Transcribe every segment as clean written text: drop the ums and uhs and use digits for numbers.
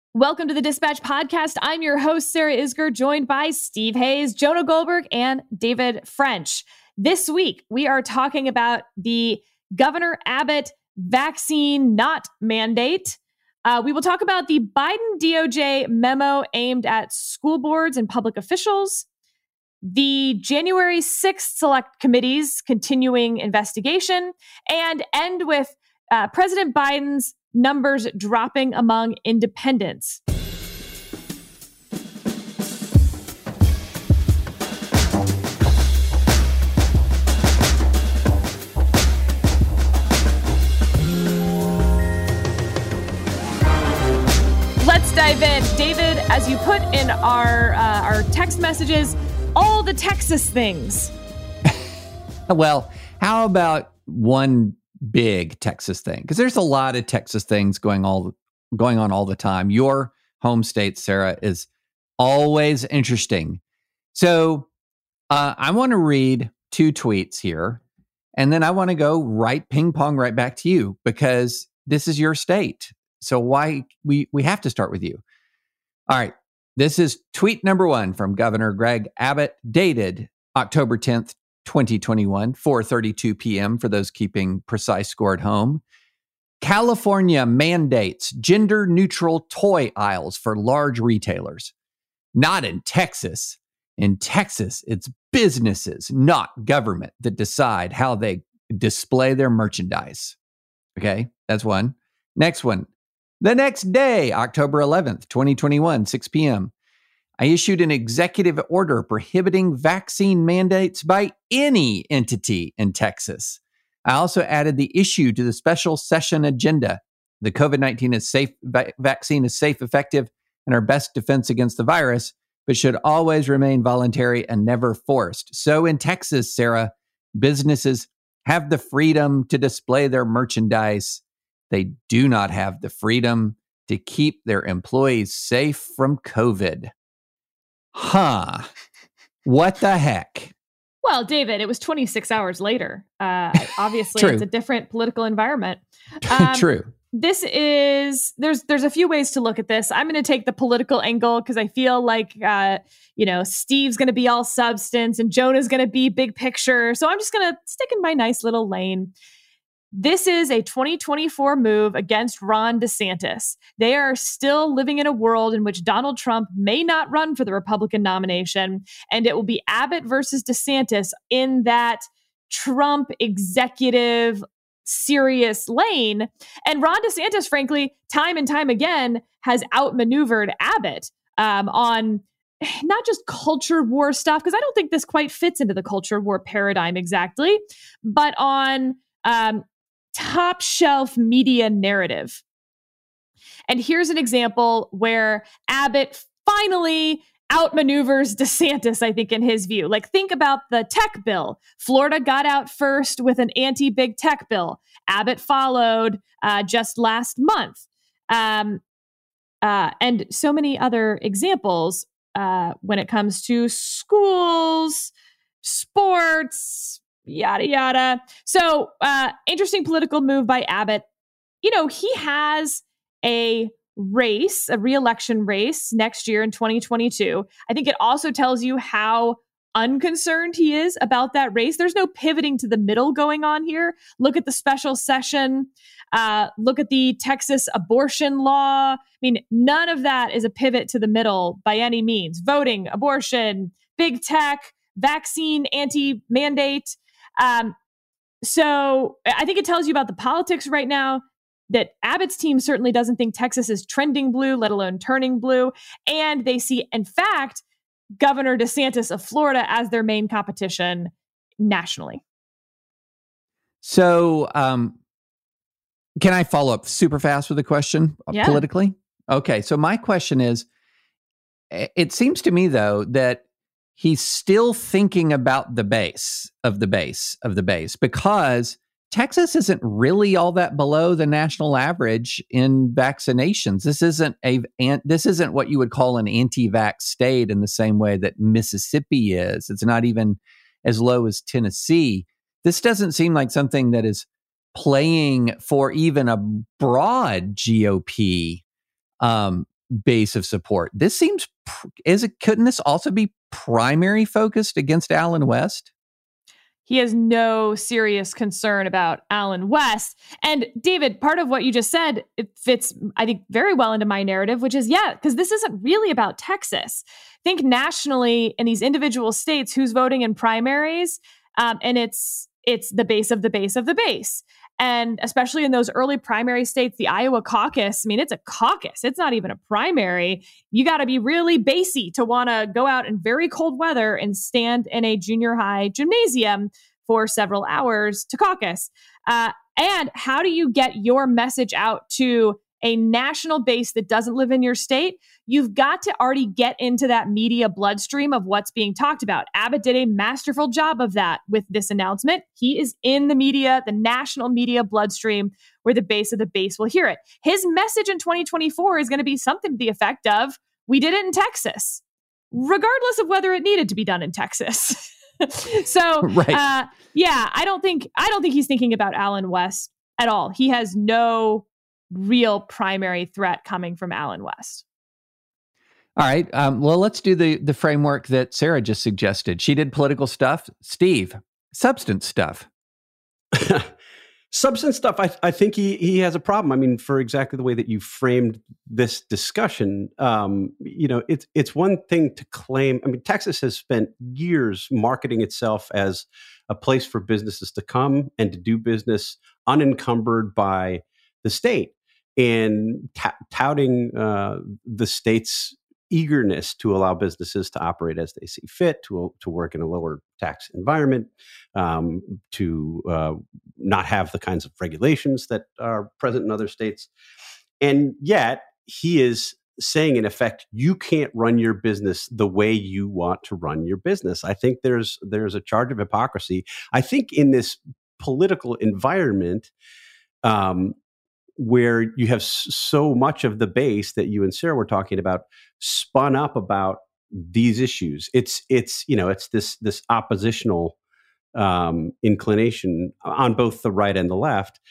Welcome to the Dispatch Podcast. I'm your host, Sarah Isgur, joined by Steve Hayes, Jonah Goldberg, and David French. This week, we are talking about the Governor Abbott vaccine not mandate. We will talk about the Biden DOJ memo aimed at school boards and public officials, the January 6th Select Committee's continuing investigation, and end with President Biden's numbers dropping among independents. Let's dive in. David, as you put in our text messages, all the Texas things. Well, how about one big Texas thing? Because there's a lot of Texas things going on all the time. Your home state, Sarah, is always interesting. So I want to read two tweets here, and then I want to go ping pong right back to you because this is your state. So why we have to start with you. All right. This is tweet number one from Governor Greg Abbott, dated October 10th, 2021, 4:32 p.m. for those keeping precise score at home. California mandates gender-neutral toy aisles for large retailers. Not in Texas. In Texas, it's businesses, not government, that decide how they display their merchandise. Okay, that's one. Next one. The next day, October 11th, 2021, 6 p.m., I issued an executive order prohibiting vaccine mandates by any entity in Texas. I also added the issue to the special session agenda. The COVID-19 is safe, vaccine is safe, effective, and our best defense against the virus, but should always remain voluntary and never forced. So in Texas, Sarah, businesses have the freedom to display their merchandise. They do not have the freedom to keep their employees safe from COVID. Huh. What the heck? Well, David, it was 26 hours later. Obviously, True. It's a different political environment. True. There's a few ways to look at this. I'm going to take the political angle because I feel like, Steve's going to be all substance and Jonah's going to be big picture. So I'm just going to stick in my nice little lane. This is a 2024 move against Ron DeSantis. They are still living in a world in which Donald Trump may not run for the Republican nomination, and it will be Abbott versus DeSantis in that Trump executive serious lane. And Ron DeSantis, frankly, time and time again, has outmaneuvered Abbott on not just culture war stuff, because I don't think this quite fits into the culture war paradigm exactly, but on top shelf media narrative. And here's an example where Abbott finally outmaneuvers DeSantis, I think, in his view. Like, think about the tech bill. Florida got out first with an anti-big tech bill. Abbott followed just last month. And so many other examples when it comes to schools, sports, yada, yada. So interesting political move by Abbott. You know, he has a re-election race next year in 2022. I think it also tells you how unconcerned he is about that race. There's no pivoting to the middle going on here. Look at the special session. Look at the Texas abortion law. I mean, none of that is a pivot to the middle by any means. Voting, abortion, big tech, vaccine, anti-mandate. So I think it tells you about the politics right now, that Abbott's team certainly doesn't think Texas is trending blue, let alone turning blue. And they see, in fact, Governor DeSantis of Florida as their main competition nationally. So can I follow up super fast with a question politically? Okay. So my question is, it seems to me, though, that he's still thinking about the base of the base of the base, because Texas isn't really all that below the national average in vaccinations. This isn't what you would call an anti-vax state in the same way that Mississippi is. It's not even as low as Tennessee. This doesn't seem like something that is playing for even a broad GOP base of support. This seems, couldn't this also be primary focused against Allen West? He has no serious concern about Allen West. And David, part of what you just said, it fits, I think, very well into my narrative, which is, because this isn't really about Texas. Think nationally in these individual states who's voting in primaries, and it's the base of the base of the base. And especially in those early primary states, the Iowa caucus, I mean, it's a caucus. It's not even a primary. You got to be really basey to want to go out in very cold weather and stand in a junior high gymnasium for several hours to caucus. And how do you get your message out to a national base that doesn't live in your state? You've got to already get into that media bloodstream of what's being talked about. Abbott did a masterful job of that with this announcement. He is in the media, the national media bloodstream, where the base of the base will hear it. His message in 2024 is going to be something to the effect of, we did it in Texas, regardless of whether it needed to be done in Texas. So, right. I don't think he's thinking about Allen West at all. He has no real primary threat coming from Allen West. All right. Well, let's do the framework that Sarah just suggested. She did political stuff. Steve, substance stuff. Substance stuff, I think he has a problem. I mean, for exactly the way that you framed this discussion, it's one thing to claim. I mean, Texas has spent years marketing itself as a place for businesses to come and to do business unencumbered by the state, and touting the state's eagerness to allow businesses to operate as they see fit, to work in a lower tax environment, to not have the kinds of regulations that are present in other states. And yet he is saying, in effect, you can't run your business the way you want to run your business. I think there's a charge of hypocrisy. I think in this political environment, where you have so much of the base that you and Sarah were talking about spun up about these issues. It's this oppositional inclination on both the right and the left.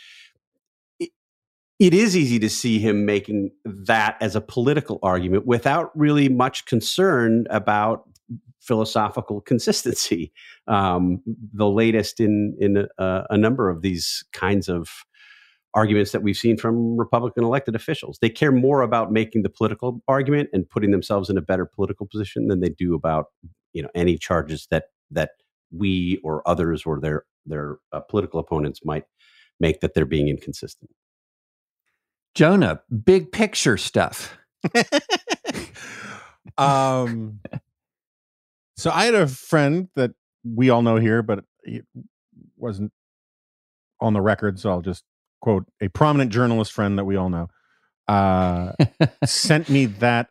It is easy to see him making that as a political argument without really much concern about philosophical consistency. The latest in a number of these kinds of arguments that we've seen from Republican elected officials. They care more about making the political argument and putting themselves in a better political position than they do about, any charges that we or others or their political opponents might make that they're being inconsistent. Jonah, big picture stuff. So I had a friend that we all know here, but he wasn't on the record, so I'll just quote a prominent journalist friend that we all know, sent me that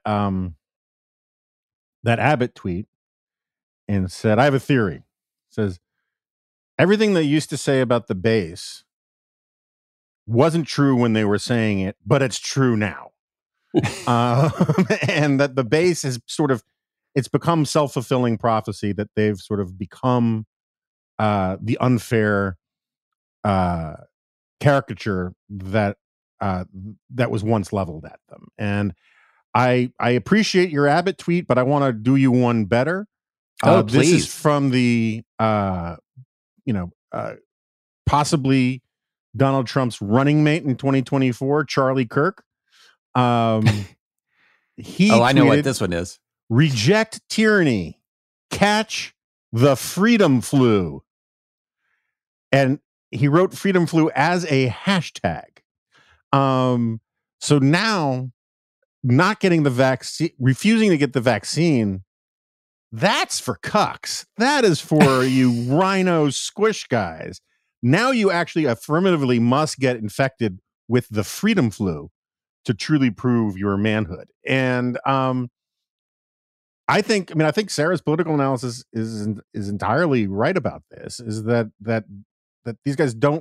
Abbott tweet and said, I have a theory. It says, everything they used to say about the base wasn't true when they were saying it, but it's true now. And that the base is it's become self-fulfilling prophecy, that they've sort of become the unfair caricature that was once leveled at them. And I appreciate your Abbott tweet, but I want to do you one better. Please. This is from the possibly Donald Trump's running mate in 2024, Charlie Kirk. He I know what this one is. Reject tyranny, catch the freedom flu. And he wrote freedom flu as a hashtag. So now, not getting the vaccine, refusing to get the vaccine, that's for cucks. That is for you rhino squish guys. Now you actually affirmatively must get infected with the freedom flu to truly prove your manhood. And I think Sarah's political analysis is entirely right about this. Is that these guys don't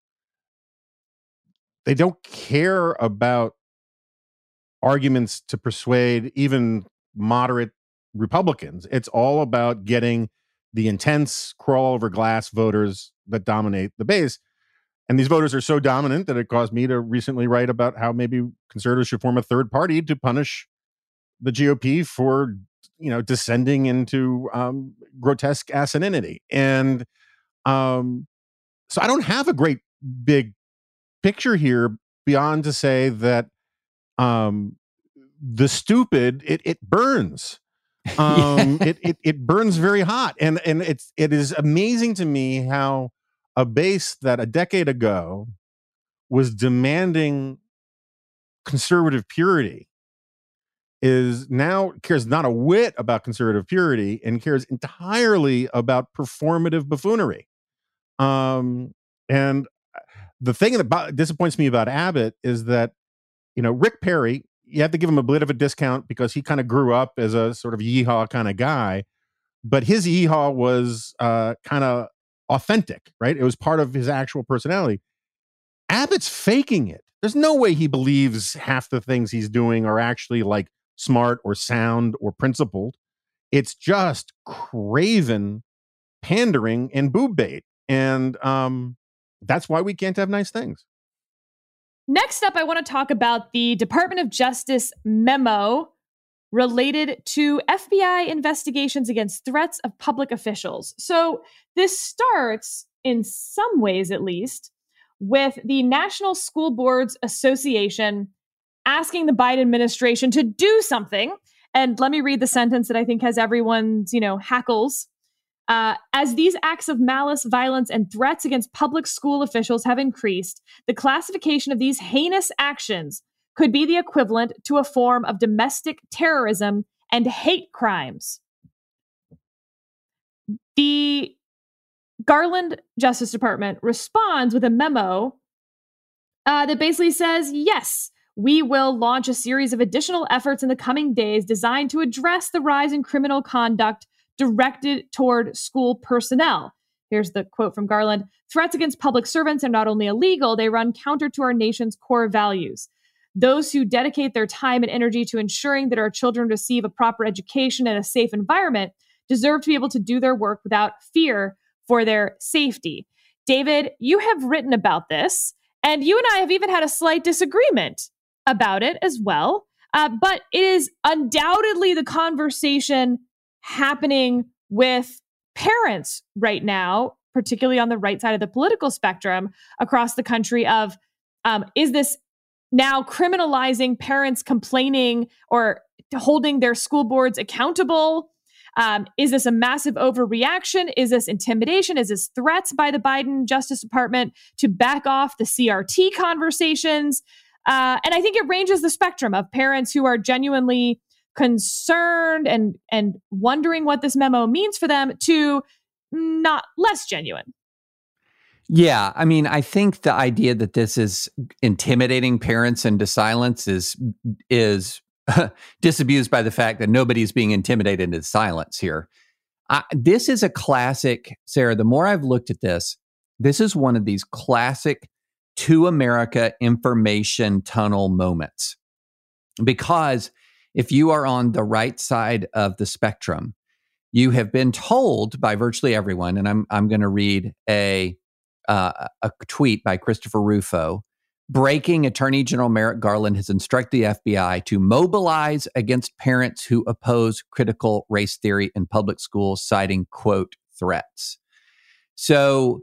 care about arguments to persuade even moderate Republicans. It's all about getting the intense crawl over glass voters that dominate the base. And these voters are so dominant that it caused me to recently write about how maybe conservatives should form a third party to punish the GOP for, descending into grotesque asininity. And so I don't have a great big picture here beyond to say that the stupid, it burns. It burns very hot. And it is amazing to me how a base that a decade ago was demanding conservative purity is now cares not a whit about conservative purity and cares entirely about performative buffoonery. And the thing that disappoints me about Abbott is that, Rick Perry, you have to give him a bit of a discount because he kind of grew up as a sort of yeehaw kind of guy, but his yeehaw was kind of authentic, right? It was part of his actual personality. Abbott's faking it. There's no way he believes half the things he's doing are actually like smart or sound or principled. It's just craven pandering and boob bait. And that's why we can't have nice things. Next up, I want to talk about the Department of Justice memo related to FBI investigations against threats of public officials. So this starts, in some ways at least, with the National School Boards Association asking the Biden administration to do something. And let me read the sentence that I think has everyone's, hackles. As these acts of malice, violence, and threats against public school officials have increased, the classification of these heinous actions could be the equivalent to a form of domestic terrorism and hate crimes. The Garland Justice Department responds with a memo that basically says, yes, we will launch a series of additional efforts in the coming days designed to address the rise in criminal conduct directed toward school personnel. Here's the quote from Garland. Threats against public servants are not only illegal, they run counter to our nation's core values. Those who dedicate their time and energy to ensuring that our children receive a proper education and a safe environment deserve to be able to do their work without fear for their safety. David, you have written about this, and you and I have even had a slight disagreement about it as well. But it is undoubtedly the conversation happening with parents right now, particularly on the right side of the political spectrum across the country of, is this now criminalizing parents complaining or holding their school boards accountable? Is this a massive overreaction? Is this intimidation? Is this threats by the Biden Justice Department to back off the CRT conversations? And I think it ranges the spectrum of parents who are genuinely concerned and wondering what this memo means for them to not less genuine. Yeah, I mean, I think the idea that this is intimidating parents into silence is disabused by the fact that nobody's being intimidated into silence here. This is a classic, Sarah, the more I've looked at this is one of these classic to America information tunnel moments. Because if you are on the right side of the spectrum, you have been told by virtually everyone, and I'm going to read a tweet by Christopher Rufo. Breaking, Attorney General Merrick Garland has instructed the FBI to mobilize against parents who oppose critical race theory in public schools, citing, quote, threats. So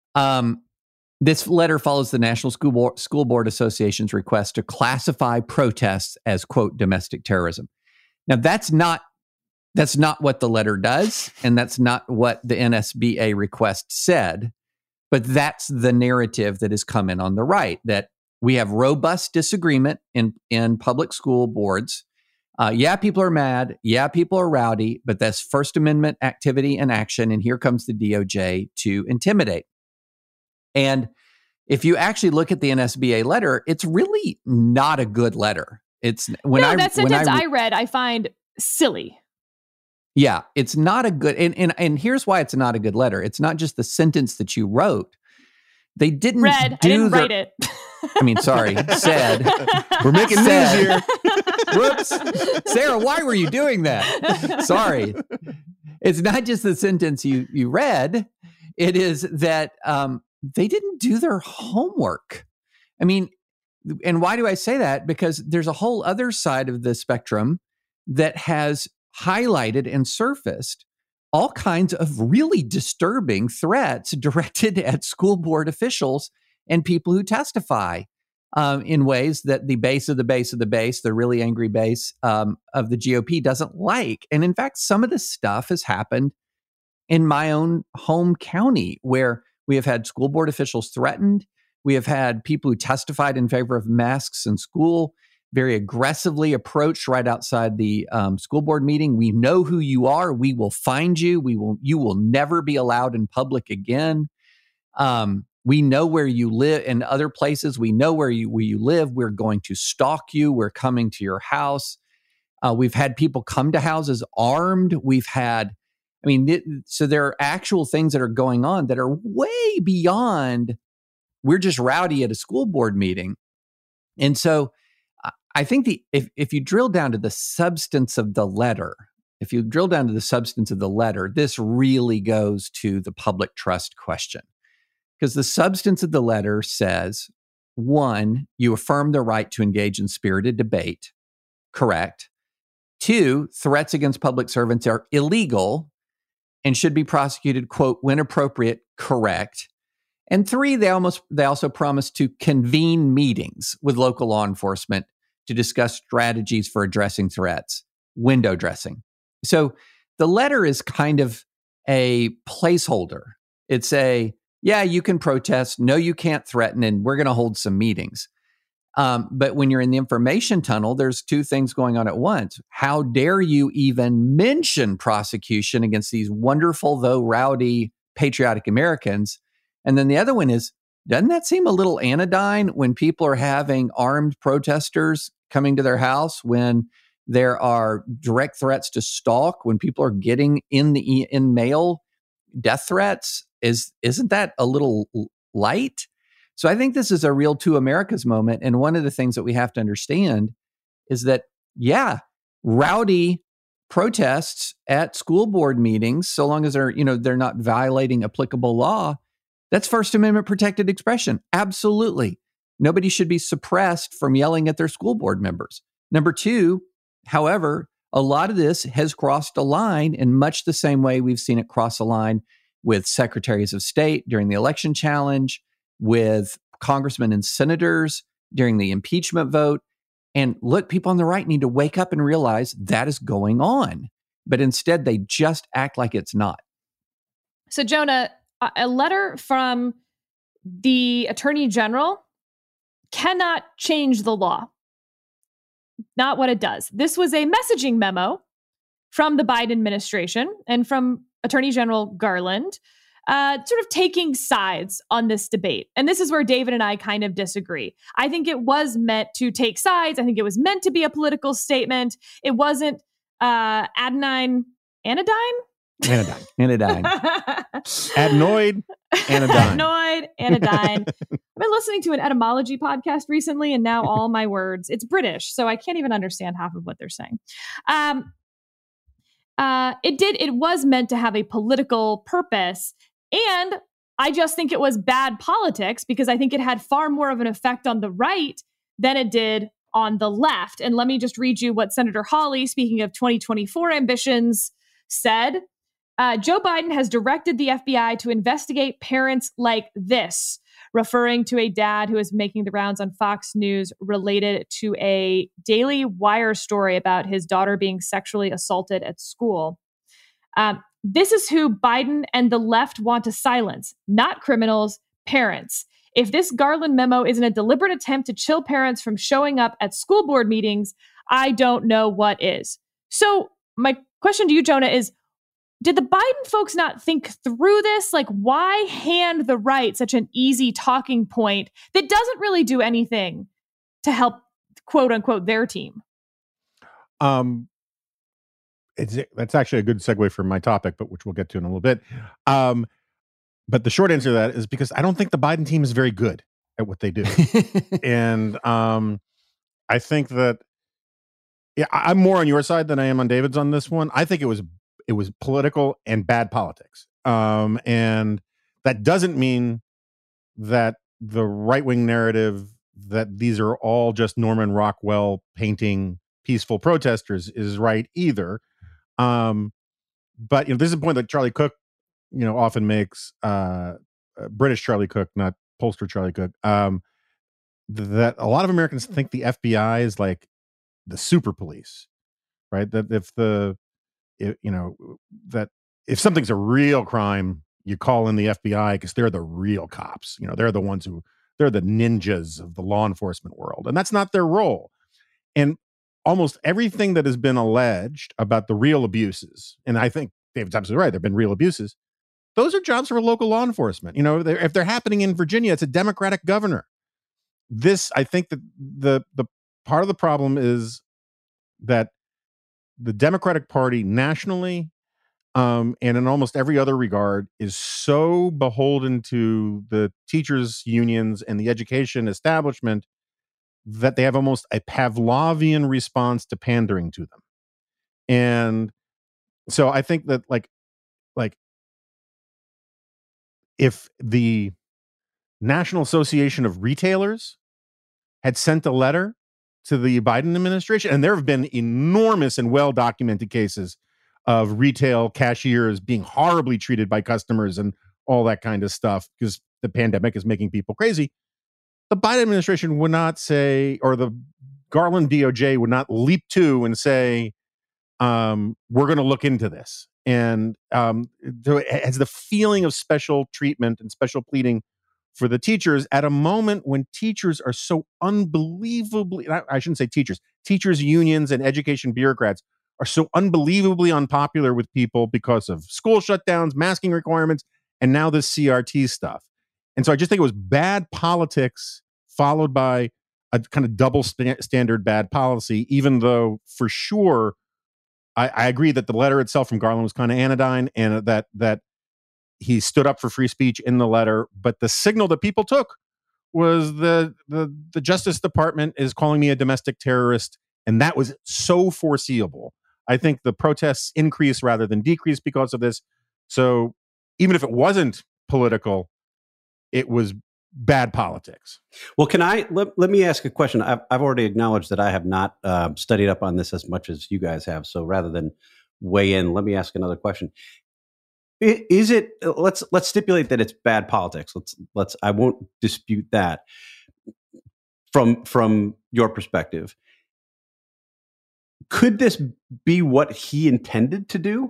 this letter follows the National School Board Association's request to classify protests as, quote, domestic terrorism. Now, that's not what the letter does, and that's not what the NSBA request said, but that's the narrative that has come in on the right, that we have robust disagreement in public school boards. Yeah, people are mad. Yeah, people are rowdy, but that's First Amendment activity and action, and here comes the DOJ to intimidate. And if you actually look at the NSBA letter, it's really not a good letter. It's that sentence I read, I find silly. Yeah, it's not a good, and here's why it's not a good letter. It's not just the sentence that you wrote. They didn't I didn't write it. I mean, sorry, said. We're making news here. Whoops. Sarah, why were you doing that? Sorry. It's not just the sentence you read. It is that they didn't do their homework. I mean, and why do I say that? Because there's a whole other side of the spectrum that has highlighted and surfaced all kinds of really disturbing threats directed at school board officials and people who testify in ways that the base of the base of the base, the really angry base of the GOP doesn't like. And in fact, some of this stuff has happened in my own home county, where we have had school board officials threatened. We have had people who testified in favor of masks in school very aggressively approached right outside the school board meeting. We know who you are. We will find you. You will never be allowed in public again. We know where you live in other places. We know where you live. We're going to stalk you. We're coming to your house. We've had people come to houses armed. So there are actual things that are going on that are way beyond we're just rowdy at a school board meeting. And so I think if you drill down to the substance of the letter, this really goes to the public trust question. Because the substance of the letter says, 1, you affirm the right to engage in spirited debate. Correct. 2, threats against public servants are illegal and should be prosecuted, quote, when appropriate. Correct. And 3, they also promise to convene meetings with local law enforcement to discuss strategies for addressing threats, window dressing. So the letter is kind of a placeholder. It's yeah, you can protest. No, you can't threaten, and we're going to hold some meetings. But when you're in the information tunnel, there's 2 things going on at once. How dare you even mention prosecution against these wonderful, though rowdy, patriotic Americans? And then the other one is, doesn't that seem a little anodyne when people are having armed protesters coming to their house, when there are direct threats to stalk, when people are getting in mail death threats? Isn't that a little light? So I think this is a real To America's moment. And one of the things that we have to understand is that, yeah, rowdy protests at school board meetings, so long as they're not violating applicable law, that's First Amendment protected expression. Absolutely. Nobody should be suppressed from yelling at their school board members. Number 2, however, a lot of this has crossed a line in much the same way we've seen it cross a line with secretaries of state during the election challenge, with congressmen and senators during the impeachment vote. And look, people on the right need to wake up and realize that is going on. But instead, they just act like it's not. So, Jonah, a letter from the Attorney General cannot change the law. Not what it does. This was a messaging memo from the Biden administration and from Attorney General Garland, sort of taking sides on this debate. And this is where David and I kind of disagree. I think it was meant to take sides. I think it was meant to be a political statement. It wasn't anodyne. Anodyne. Adenoid, anodyne. Adenoid, anodyne. I've been listening to an etymology podcast recently, and now all my words, it's British, so I can't even understand half of what they're saying. It was meant to have a political purpose. And I just think it was bad politics, because I think it had far more of an effect on the right than it did on the left. And let me just read you what Senator Hawley, speaking of 2024 ambitions, said. Joe Biden has directed the FBI to investigate parents like this, referring to a dad who is making the rounds on Fox News related to a Daily Wire story about his daughter being sexually assaulted at school. This is who Biden and the left want to silence, not criminals, parents. If this Garland memo isn't a deliberate attempt to chill parents from showing up at school board meetings, I don't know what is. So my question to you, Jonah, is, did the Biden folks not think through this? Like, why hand the right such an easy talking point that doesn't really do anything to help, quote unquote, their team? That's actually a good segue for my topic, but which we'll get to in a little bit. But the short answer to that is because I don't think the Biden team is very good at what they do. And I think that I'm more on your side than I am on David's on this one. I think it was political and bad politics. And that doesn't mean that the right-wing narrative that these are all just Norman Rockwell painting peaceful protesters is right either. But this is a point that Charlie Cook, often makes, British Charlie Cook, not pollster Charlie Cook, that a lot of Americans think the FBI is like the super police, right? That that if something's a real crime, you call in the FBI because they're the real cops. They're the ones they're the ninjas of the law enforcement world, and that's not their role. And almost everything that has been alleged about the real abuses, and I think David's absolutely right, there have been real abuses. Those are jobs for local law enforcement. If they're happening in Virginia, it's a Democratic governor. I think that the part of the problem is that the Democratic Party nationally, and in almost every other regard, is so beholden to the teachers' unions and the education establishment that they have almost a Pavlovian response to pandering to them. And so I think that like if the National Association of Retailers had sent a letter to the Biden administration, and there have been enormous and well-documented cases of retail cashiers being horribly treated by customers and all that kind of stuff because the pandemic is making people crazy. The Biden administration would not say, or the Garland DOJ would not leap to and say, we're going to look into this. And it has the feeling of special treatment and special pleading for the teachers at a moment when teachers are so unbelievably, I shouldn't say teachers unions and education bureaucrats are so unbelievably unpopular with people because of school shutdowns, masking requirements, and now this CRT stuff. And so I just think it was bad politics followed by a kind of double standard bad policy, even though for sure I agree that the letter itself from Garland was kind of anodyne and that he stood up for free speech in the letter. But the signal that people took was the Justice Department is calling me a domestic terrorist. And that was so foreseeable. I think the protests increase rather than decrease because of this. So even if it wasn't political, it was bad politics. Well, can I let me ask a question? I've already acknowledged that I have not studied up on this as much as you guys have. So rather than weigh in, let me ask another question. Is it? Let's stipulate that it's bad politics. Let's. I won't dispute that. From your perspective, could this be what he intended to do?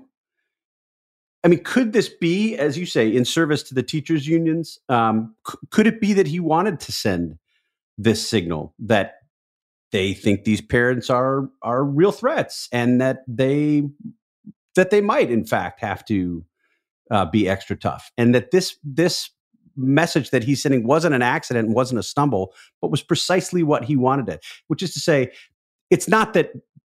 I mean, could this be, as you say, in service to the teachers' unions? Could it be that he wanted to send this signal that they think these parents are real threats and that they might, in fact, have to be extra tough, and that this message that he's sending wasn't an accident, wasn't a stumble, but was precisely what he wanted it, which is to say, it's not that,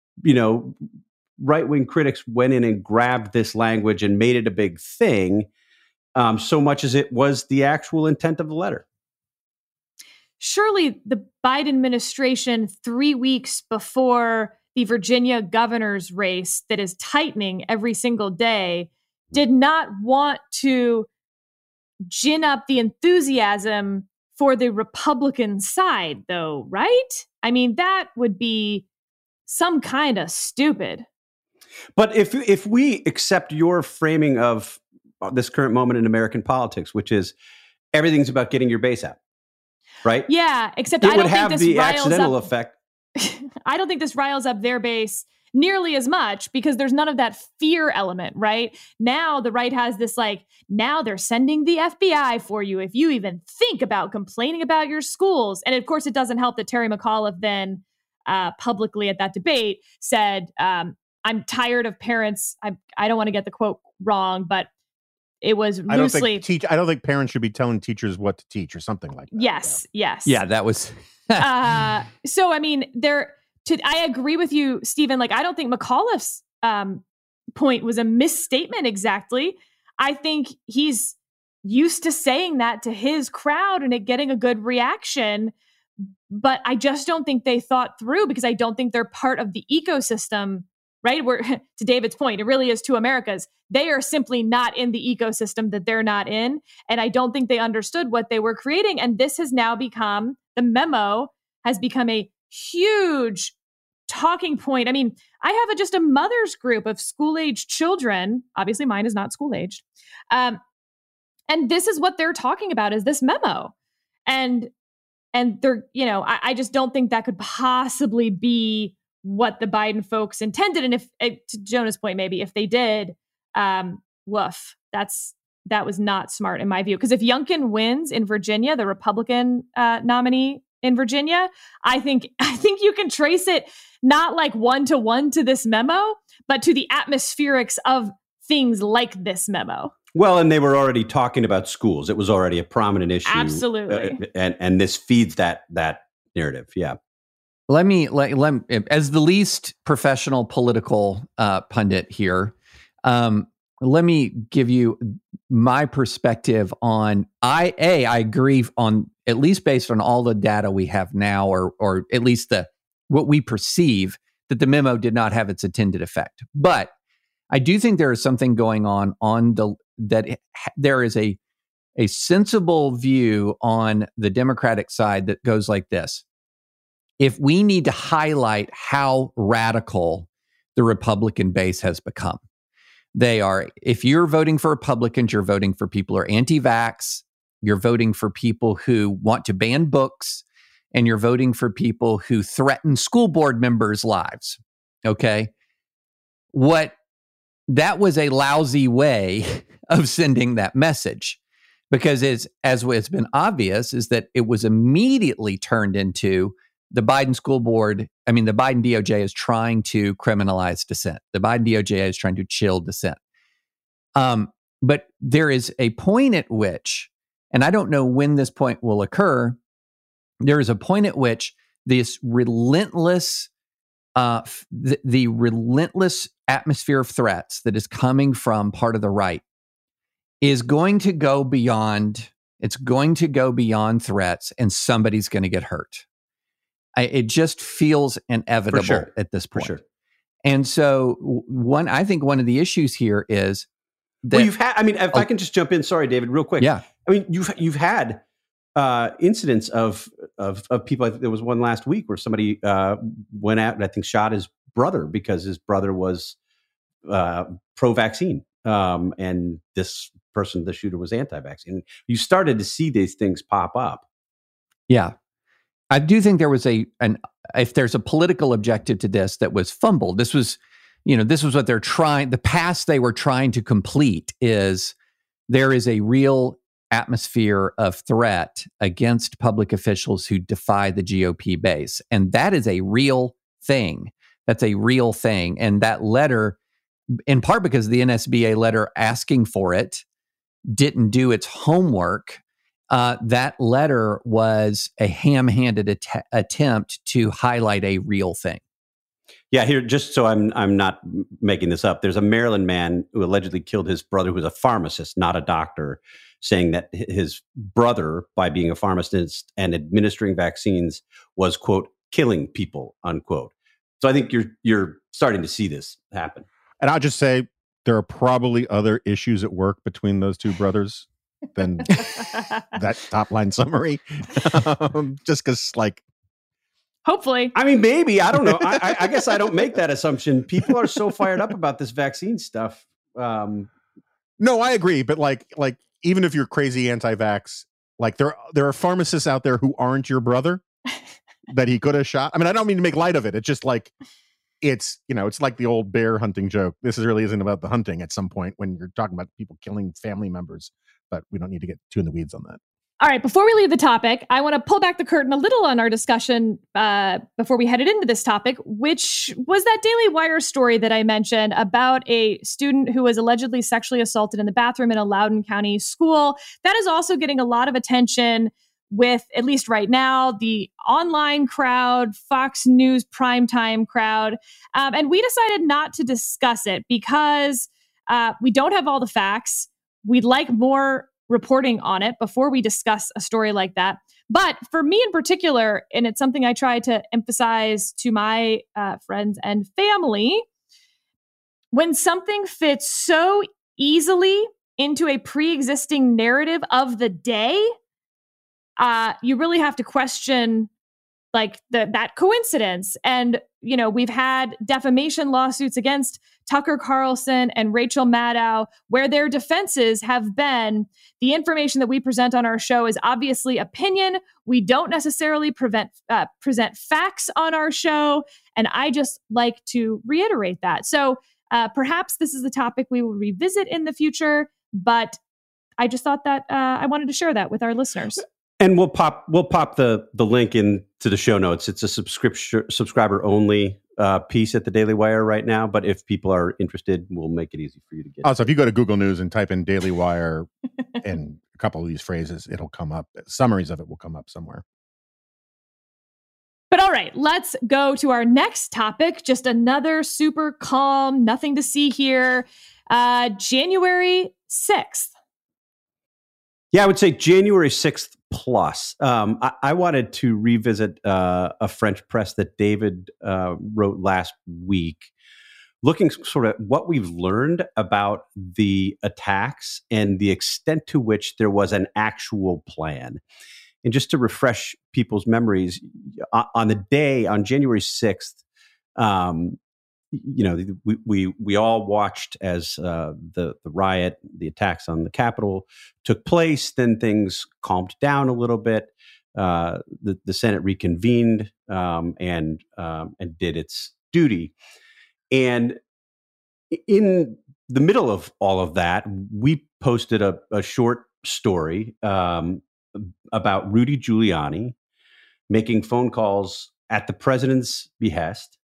right-wing critics went in and grabbed this language and made it a big thing, so much as it was the actual intent of the letter. Surely the Biden administration, 3 weeks before the Virginia governor's race that is tightening every single day, did not want to gin up the enthusiasm for the Republican side, though, right? I mean, that would be some kind of stupid. But if we accept your framing of this current moment in American politics, which is everything's about getting your base out, right? Yeah, except it I would don't have think this the accidental effect. I don't think this riles up their base nearly as much because there's none of that fear element, right? Now the right has this now they're sending the FBI for you if you even think about complaining about your schools. And of course, it doesn't help that Terry McAuliffe then publicly at that debate said, I'm tired of parents. I don't want to get the quote wrong, but it was loosely. I don't think parents should be telling teachers what to teach or something like that. Yes. Yeah, that was. So, I mean, I agree with you, Stephen. I don't think McAuliffe's point was a misstatement exactly. I think he's used to saying that to his crowd and it getting a good reaction. But I just don't think they thought through because I don't think they're part of the ecosystem, right? Where, to David's point, it really is two Americas. They are simply not in the ecosystem that they're not in. And I don't think they understood what they were creating. And this has now become, the memo has become a huge talking point. I mean, I have just a mother's group of school-aged children. Obviously, mine is not school-aged. And this is what they're talking about, is this memo. And they're, I just don't think that could possibly be what the Biden folks intended. And if, to Jonah's point, maybe if they did, woof, that was not smart in my view. Because if Youngkin wins in Virginia, the Republican nominee in Virginia, I think you can trace it not like one-to-one to this memo, but to the atmospherics of things like this memo. Well, and they were already talking about schools. It was already a prominent issue. Absolutely. And this feeds that narrative. Yeah. Let me, as the least professional political pundit here, let me give you my perspective on, I agree on, at least based on all the data we have now, or at least what we perceive, that the memo did not have its intended effect. But I do think there is something going on there is a sensible view on the Democratic side that goes like this. If we need to highlight how radical the Republican base has become, if you're voting for Republicans, you're voting for people who are anti-vax, you're voting for people who want to ban books, and you're voting for people who threaten school board members' lives. Okay? That was a lousy way of sending that message, because as it's been obvious, is that it was immediately turned into the Biden DOJ is trying to criminalize dissent. The Biden DOJ is trying to chill dissent. But there is a point at which, and I don't know when this point will occur, there is a point at which this relentless, the relentless atmosphere of threats that is coming from part of the right is going to go beyond. It's going to go beyond threats, and somebody's going to get hurt. It just feels inevitable at this point. For sure. And so I think one of the issues here is that if I can just jump in, sorry, David, real quick. Yeah. I mean, you've had incidents of people. There was one last week where somebody went out and I think shot his brother because his brother was pro-vaccine. And this person, the shooter, was anti-vaccine. You started to see these things pop up. Yeah. I do think there was if there's a political objective to this that was fumbled, this was what they're trying, the pass they were trying to complete is there is a real atmosphere of threat against public officials who defy the GOP base. And that is a real thing. That's a real thing. And that letter, in part because the NSBA letter asking for it didn't do its homework, that letter was a ham-handed attempt to highlight a real thing. Yeah, here, just so I'm not making this up, there's a Maryland man who allegedly killed his brother, who was a pharmacist, not a doctor, saying that his brother, by being a pharmacist and administering vaccines, was, quote, killing people, unquote. So I think you're starting to see this happen. And I'll just say there are probably other issues at work between those two brothers than that top line summary. Just because, hopefully. I mean, maybe. I don't know. I guess I don't make that assumption. People are so fired up about this vaccine stuff. No, I agree. But even if you're crazy anti-vax, there are pharmacists out there who aren't your brother that he could have shot. I mean, I don't mean to make light of it. It's just it's like the old bear hunting joke. This really isn't about the hunting at some point when you're talking about people killing family members, but we don't need to get too in the weeds on that. All right, before we leave the topic, I want to pull back the curtain a little on our discussion before we headed into this topic, which was that Daily Wire story that I mentioned about a student who was allegedly sexually assaulted in the bathroom in a Loudoun County school. That is also getting a lot of attention with, at least right now, the online crowd, Fox News primetime crowd. And we decided not to discuss it because we don't have all the facts. We'd like more reporting on it before we discuss a story like that. But for me in particular, and it's something I try to emphasize to my friends and family, when something fits so easily into a pre-existing narrative of the day, you really have to question that coincidence. And we've had defamation lawsuits against Tucker Carlson and Rachel Maddow, where their defenses have been, the information that we present on our show is obviously opinion. We don't necessarily present facts on our show. And I just like to reiterate that. So perhaps this is a topic we will revisit in the future, but I just thought that I wanted to share that with our listeners. And we'll pop the link into the show notes. It's a subscriber only piece at the Daily Wire right now. But if people are interested, we'll make it easy for you to get. Also, if you go to Google News and type in Daily Wire and a couple of these phrases, it'll come up. Summaries of it will come up somewhere. But all right, let's go to our next topic. Just another super calm, nothing to see here. January 6th. Yeah, I would say January 6th plus. I wanted to revisit a French press that David wrote last week, looking sort of what we've learned about the attacks and the extent to which there was an actual plan. And just to refresh people's memories, on January 6th, we all watched as the riot, the attacks on the Capitol took place. Then things calmed down a little bit. The Senate reconvened and did its duty. And in the middle of all of that, we posted a short story about Rudy Giuliani making phone calls at the president's behest,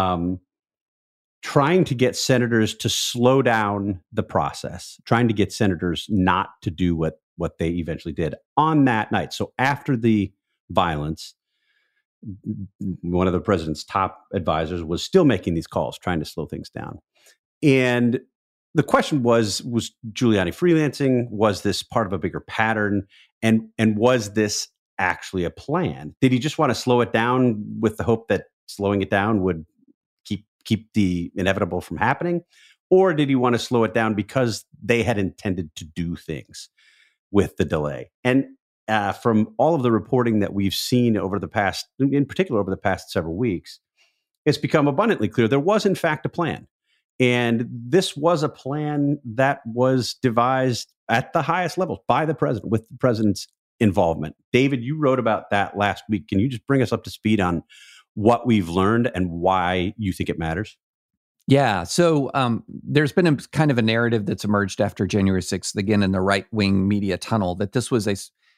trying to get senators to slow down the process, trying to get senators not to do what they eventually did on that night. So after the violence, one of the president's top advisors was still making these calls, trying to slow things down. And the question was Giuliani freelancing? Was this part of a bigger pattern? And was this actually a plan? Did he just want to slow it down with the hope that slowing it down would keep the inevitable from happening? Or did he want to slow it down because they had intended to do things with the delay? And from all of the reporting that we've seen in particular over the past several weeks, it's become abundantly clear there was in fact a plan. And this was a plan that was devised at the highest level by the president, with the president's involvement. David, you wrote about that last week. Can you just bring us up to speed on what we've learned and why you think it matters? Yeah. So there's been a kind of a narrative that's emerged after January 6th, again, in the right-wing media tunnel, that this was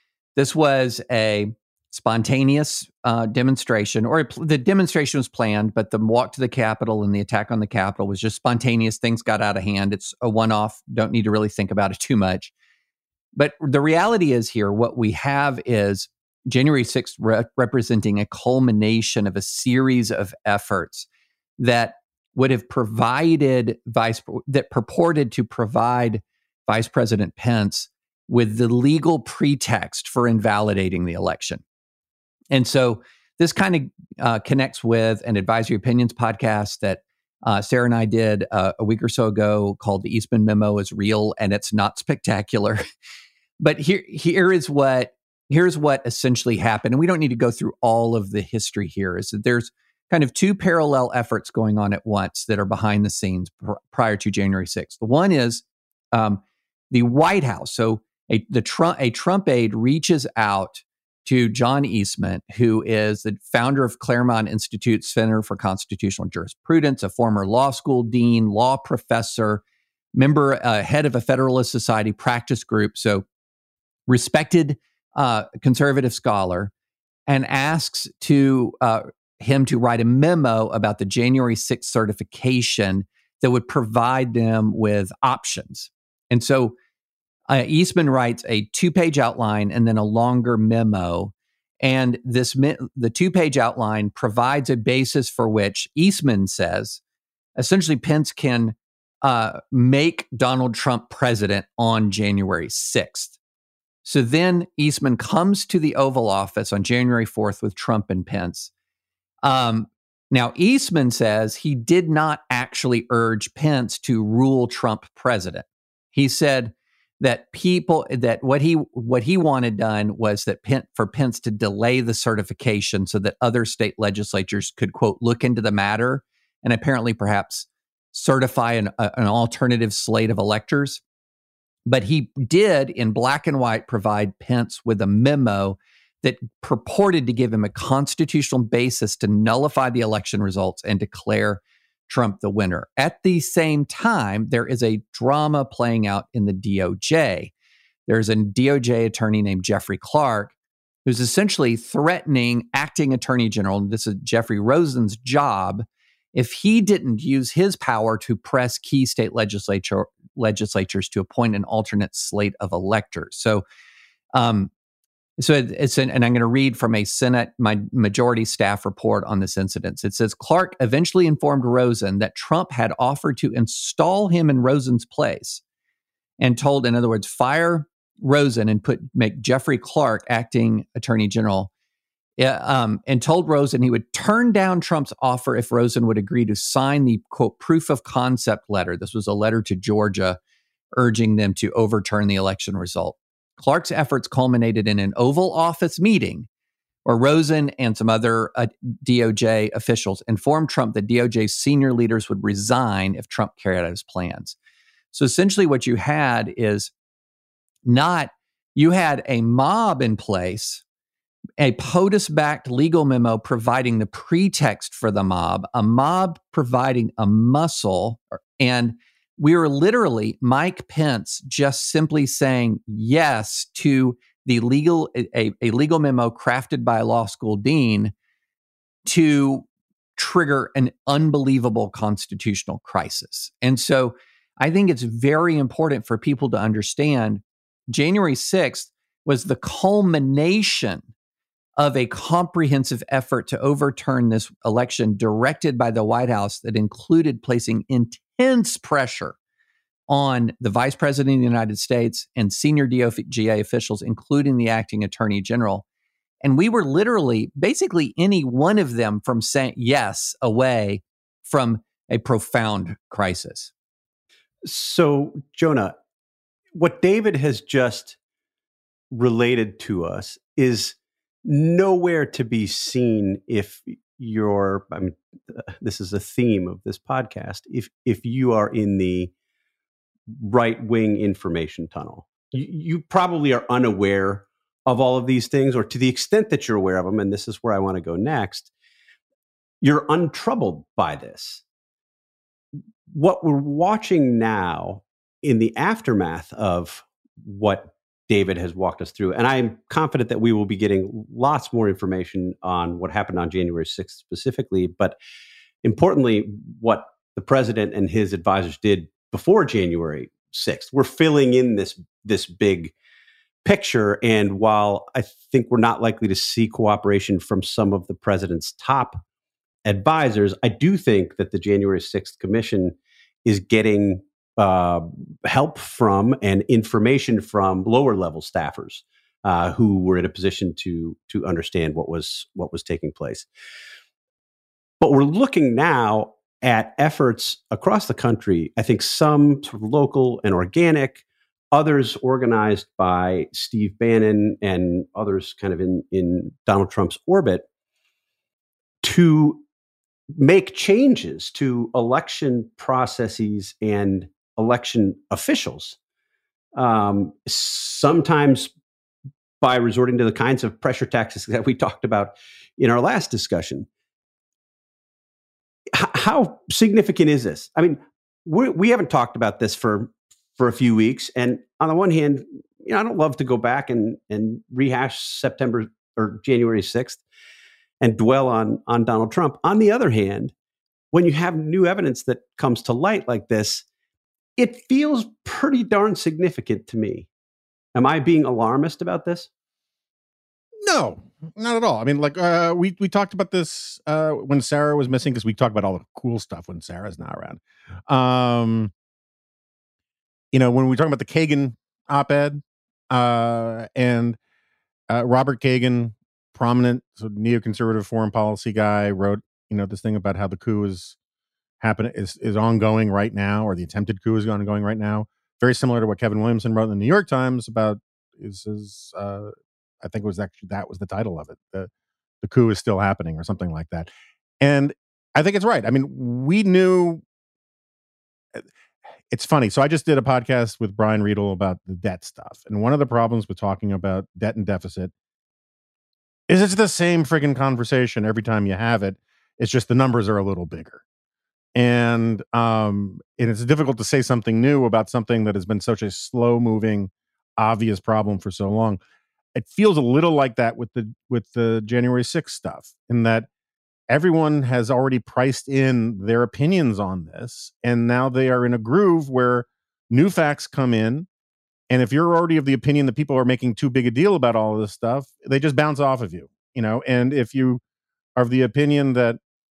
a spontaneous demonstration, or the demonstration was planned, but the walk to the Capitol and the attack on the Capitol was just spontaneous. Things got out of hand. It's a one-off. Don't need to really think about it too much. But the reality is here, what we have is January 6th representing a culmination of a series of efforts that would have that purported to provide Vice President Pence with the legal pretext for invalidating the election. And so this kind of connects with an Advisory Opinions podcast that Sarah and I did a week or so ago called The Eastman Memo is Real, and it's not spectacular. But here's what essentially happened. And we don't need to go through all of the history here. Is that there's kind of two parallel efforts going on at once that are behind the scenes prior to January 6th. The one is the White House. So a Trump aide reaches out to John Eastman, who is the founder of Claremont Institute Center for Constitutional Jurisprudence, a former law school dean, law professor, member, head of a Federalist Society practice group. So respected conservative scholar, and asks him to write a memo about the January 6th certification that would provide them with options. And so Eastman writes a 2-page outline and then a longer memo. And the 2-page outline provides a basis for which Eastman says, essentially, Pence can make Donald Trump president on January 6th. So then Eastman comes to the Oval Office on January 4th with Trump and Pence. Now, Eastman says he did not actually urge Pence to rule Trump president. He said that what he wanted done was that for Pence to delay the certification so that other state legislatures could, quote, look into the matter and apparently perhaps certify an alternative slate of electors. But he did, in black and white, provide Pence with a memo that purported to give him a constitutional basis to nullify the election results and declare Trump the winner. At the same time, there is a drama playing out in the DOJ. There's a DOJ attorney named Jeffrey Clark who's essentially threatening acting attorney general, and this is Jeffrey Rosen's job, if he didn't use his power to press key state legislatures to appoint an alternate slate of electors. So and I'm going to read from a Senate majority staff report on this incident. It says, Clark eventually informed Rosen that Trump had offered to install him in Rosen's place and told, in other words, fire Rosen and make Jeffrey Clark acting attorney general, and told Rosen he would turn down Trump's offer if Rosen would agree to sign the, quote, proof of concept letter. This was a letter to Georgia urging them to overturn the election result. Clark's efforts culminated in an Oval Office meeting where Rosen and some other DOJ officials informed Trump that DOJ's senior leaders would resign if Trump carried out his plans. So essentially what you had is you had a mob in place, a POTUS-backed legal memo providing the pretext for the mob, a mob providing a muscle, and we were literally Mike Pence just simply saying yes to the legal memo crafted by a law school dean to trigger an unbelievable constitutional crisis. And so I think it's very important for people to understand January 6th was the culmination of a comprehensive effort to overturn this election directed by the White House that included placing intense pressure on the Vice President of the United States and senior DOJ officials, including the acting attorney general. And we were literally, basically any one of them from saying yes away from a profound crisis. So, Jonah, what David has just related to us is nowhere to be seen if you're, this is a theme of this podcast, if you are in the right-wing information tunnel. You probably are unaware of all of these things, or to the extent that you're aware of them, and this is where I want to go next, you're untroubled by this. What we're watching now in the aftermath of what David has walked us through, and I'm confident that we will be getting lots more information on what happened on January 6th specifically, but importantly, what the president and his advisors did before January 6th. We're filling in this big picture, and while I think we're not likely to see cooperation from some of the president's top advisors, I do think that the January 6th commission is getting help from and information from lower level staffers who were in a position to understand what was taking place. But we're looking now at efforts across the country, I think some sort of local and organic, others organized by Steve Bannon and others kind of in Donald Trump's orbit, to make changes to election processes and election officials, sometimes by resorting to the kinds of pressure tactics that we talked about in our last discussion. How significant is this? I mean, we haven't talked about this for a few weeks. And on the one hand, I don't love to go back and rehash September or January 6th and dwell on Donald Trump. On the other hand, when you have new evidence that comes to light like this, it feels pretty darn significant to me. Am I being alarmist about this? No, not at all. I mean, like we talked about this when Sarah was missing, because we talk about all the cool stuff when Sarah's not around. When we talk about the Kagan op-ed and Robert Kagan, prominent neoconservative foreign policy guy, wrote this thing about how the coup is ongoing right now, or the attempted coup is ongoing right now. very similar to what Kevin Williamson wrote in the New York Times about I think it was actually, that was the title of it. The coup is still happening or something like that. And I think it's right. I mean, we knew. It's funny. So I just did a podcast with Brian Riedel about the debt stuff. And one of the problems with talking about debt and deficit is it's the same friggin' conversation every time you have it. It's just the numbers are a little bigger. And it's difficult to say something new about something that has been such a slow moving, obvious problem for so long. It feels a little like that with the January 6th stuff, in that everyone has already priced in their opinions on this, and now they are in a groove where new facts come in. And if you're already of the opinion that people are making too big a deal about all of this stuff, they just bounce off of you, you know. And if you are of the opinion that,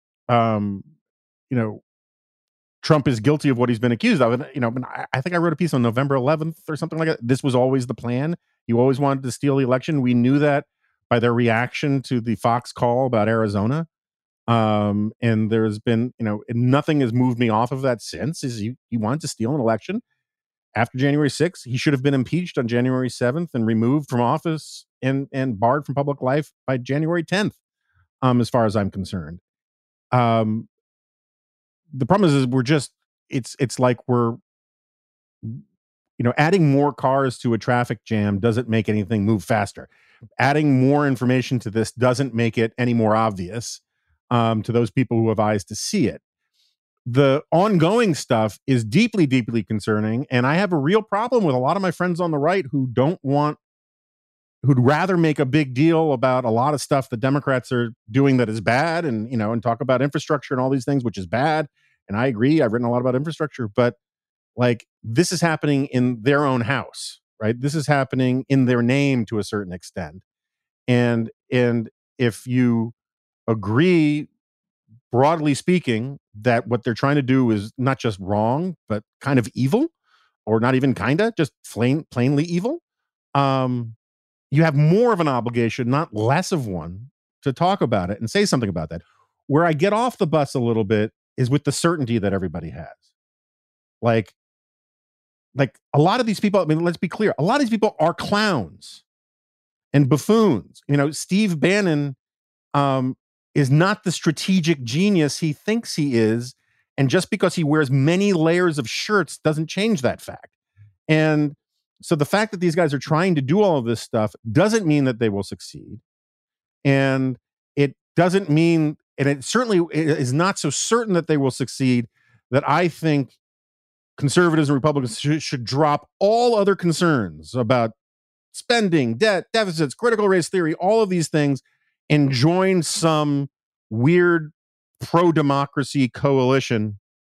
Trump is guilty of what he's been accused of, and I think I wrote a piece on November 11th or something like that. This was always the plan. You always wanted to steal the election. We knew that by their reaction to the Fox call about Arizona. And there's been, nothing has moved me off of that since. Is he wanted to steal an election after January 6th. He should have been impeached on January 7th and removed from office and barred from public life by January 10th. As far as I'm concerned. The problem is it's like we're, adding more cars to a traffic jam doesn't make anything move faster. Adding more information to this doesn't make it any more obvious to those people who have eyes to see it. The ongoing stuff is deeply, deeply concerning. And I have a real problem with a lot of my friends on the right who'd rather make a big deal about a lot of stuff the Democrats are doing that is bad, and talk about infrastructure and all these things, which is bad. And I agree. I've written a lot about infrastructure, but like, this is happening in their own house, right? This is happening in their name to a certain extent. And if you agree, broadly speaking, that what they're trying to do is not just wrong, but kind of evil, or not even kinda, just plainly evil, you have more of an obligation, not less of one, to talk about it and say something about that. Where I get off the bus a little bit is with the certainty that everybody has. Like a lot of these people, I mean, let's be clear, a lot of these people are clowns and buffoons. Steve Bannon is not the strategic genius he thinks he is. And just because he wears many layers of shirts doesn't change that fact. And so the fact that these guys are trying to do all of this stuff doesn't mean that they will succeed. And it doesn't mean, and it certainly is not so certain that they will succeed, that I think conservatives and Republicans should drop all other concerns about spending, debt, deficits, critical race theory, all of these things, and join some weird pro-democracy coalition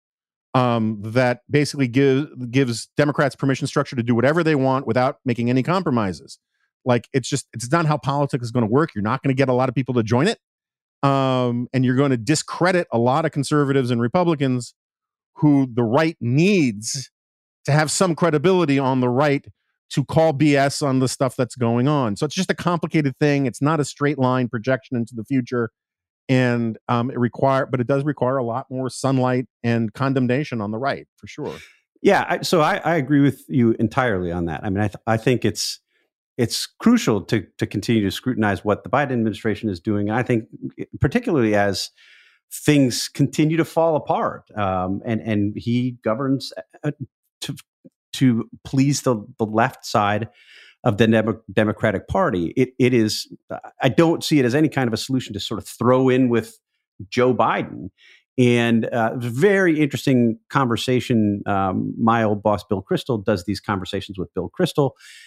that basically gives Democrats permission structure to do whatever they want without making any compromises. Like, it's not how politics is going to work. You're not going to get a lot of people to join it. And you're going to discredit a lot of conservatives and Republicans who the right needs to have some credibility on the right to call BS on the stuff that's going on. So it's just a complicated thing. It's not a straight line projection into the future. And it does require a lot more sunlight and condemnation on the right, for sure. Yeah, so I agree with you entirely on that. I mean, I think it's crucial to continue to scrutinize what the Biden administration is doing. And I think particularly as things continue to fall apart, and he governs to please the left side of the Democratic Party. It is, I don't see it as any kind of a solution to sort of throw in with Joe Biden. And very interesting conversation. My old boss, Bill Kristol, does these conversations with Bill Kristol.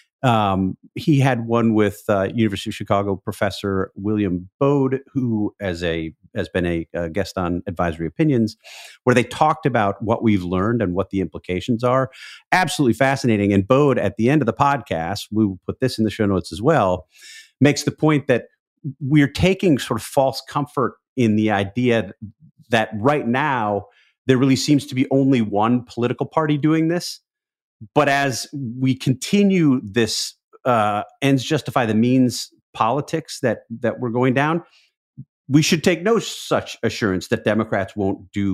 He had one with University of Chicago professor William Bode, who has been a guest on Advisory Opinions, where they talked about what we've learned and what the implications are. Absolutely fascinating. And Bode, at the end of the podcast, we will put this in the show notes as well, makes the point that we're taking sort of false comfort in the idea that right now there really seems to be only one political party doing this. But as we continue this ends justify the means politics that we're going down, we should take no such assurance that Democrats won't do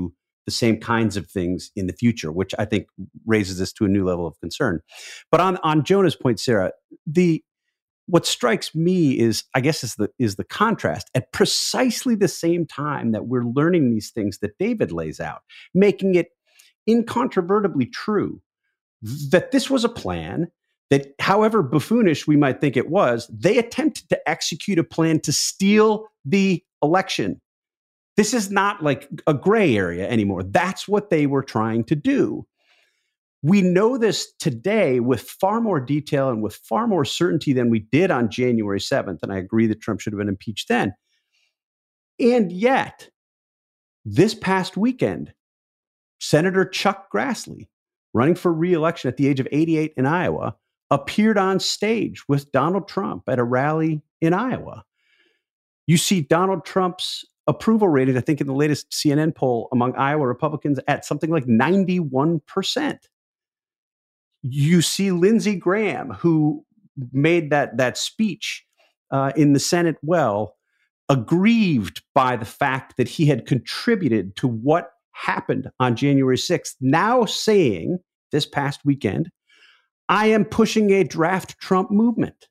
the same kinds of things in the future, which I think raises this to a new level of concern. But on Jonah's point, Sarah, what strikes me is, I guess, is the contrast. At precisely the same time that we're learning these things that David lays out, making it incontrovertibly true that this was a plan, that however buffoonish we might think it was, they attempted to execute a plan to steal the election. This is not like a gray area anymore. That's what they were trying to do. We know this today with far more detail and with far more certainty than we did on January 7th. And I agree that Trump should have been impeached then. And yet, this past weekend, Senator Chuck Grassley, running for re-election at the age of 88 in Iowa, appeared on stage with Donald Trump at a rally in Iowa. You see Donald Trump's approval rating, I think in the latest CNN poll among Iowa Republicans, at something like 91%. You see Lindsey Graham, who made that speech in the Senate, aggrieved by the fact that he had contributed to what happened on January 6th, now saying this past weekend, I am pushing a draft Trump movement.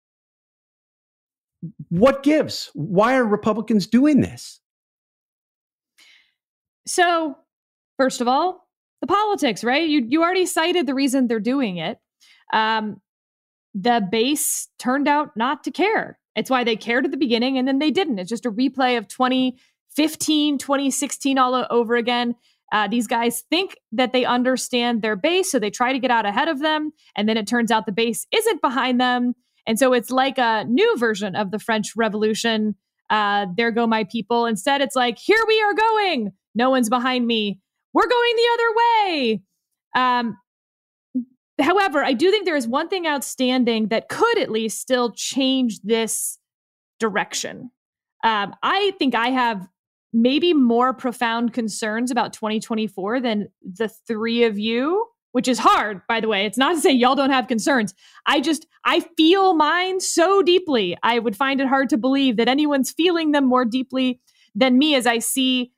What gives? Why are Republicans doing this? So, first of all, the politics, right? You already cited the reason they're doing it. The base turned out not to care. It's why they cared at the beginning and then they didn't. It's just a replay of 2015, 2016 all over again. These guys think that they understand their base, so they try to get out ahead of them. And then it turns out the base isn't behind them. And so it's like a new version of the French Revolution. There go my people. Instead, it's like, here we are going. No one's behind me. We're going the other way. However, I do think there is one thing outstanding that could at least still change this direction. I think I have maybe more profound concerns about 2024 than the three of you, which is hard, by the way. It's not to say y'all don't have concerns. I feel mine so deeply. I would find it hard to believe that anyone's feeling them more deeply than me as I see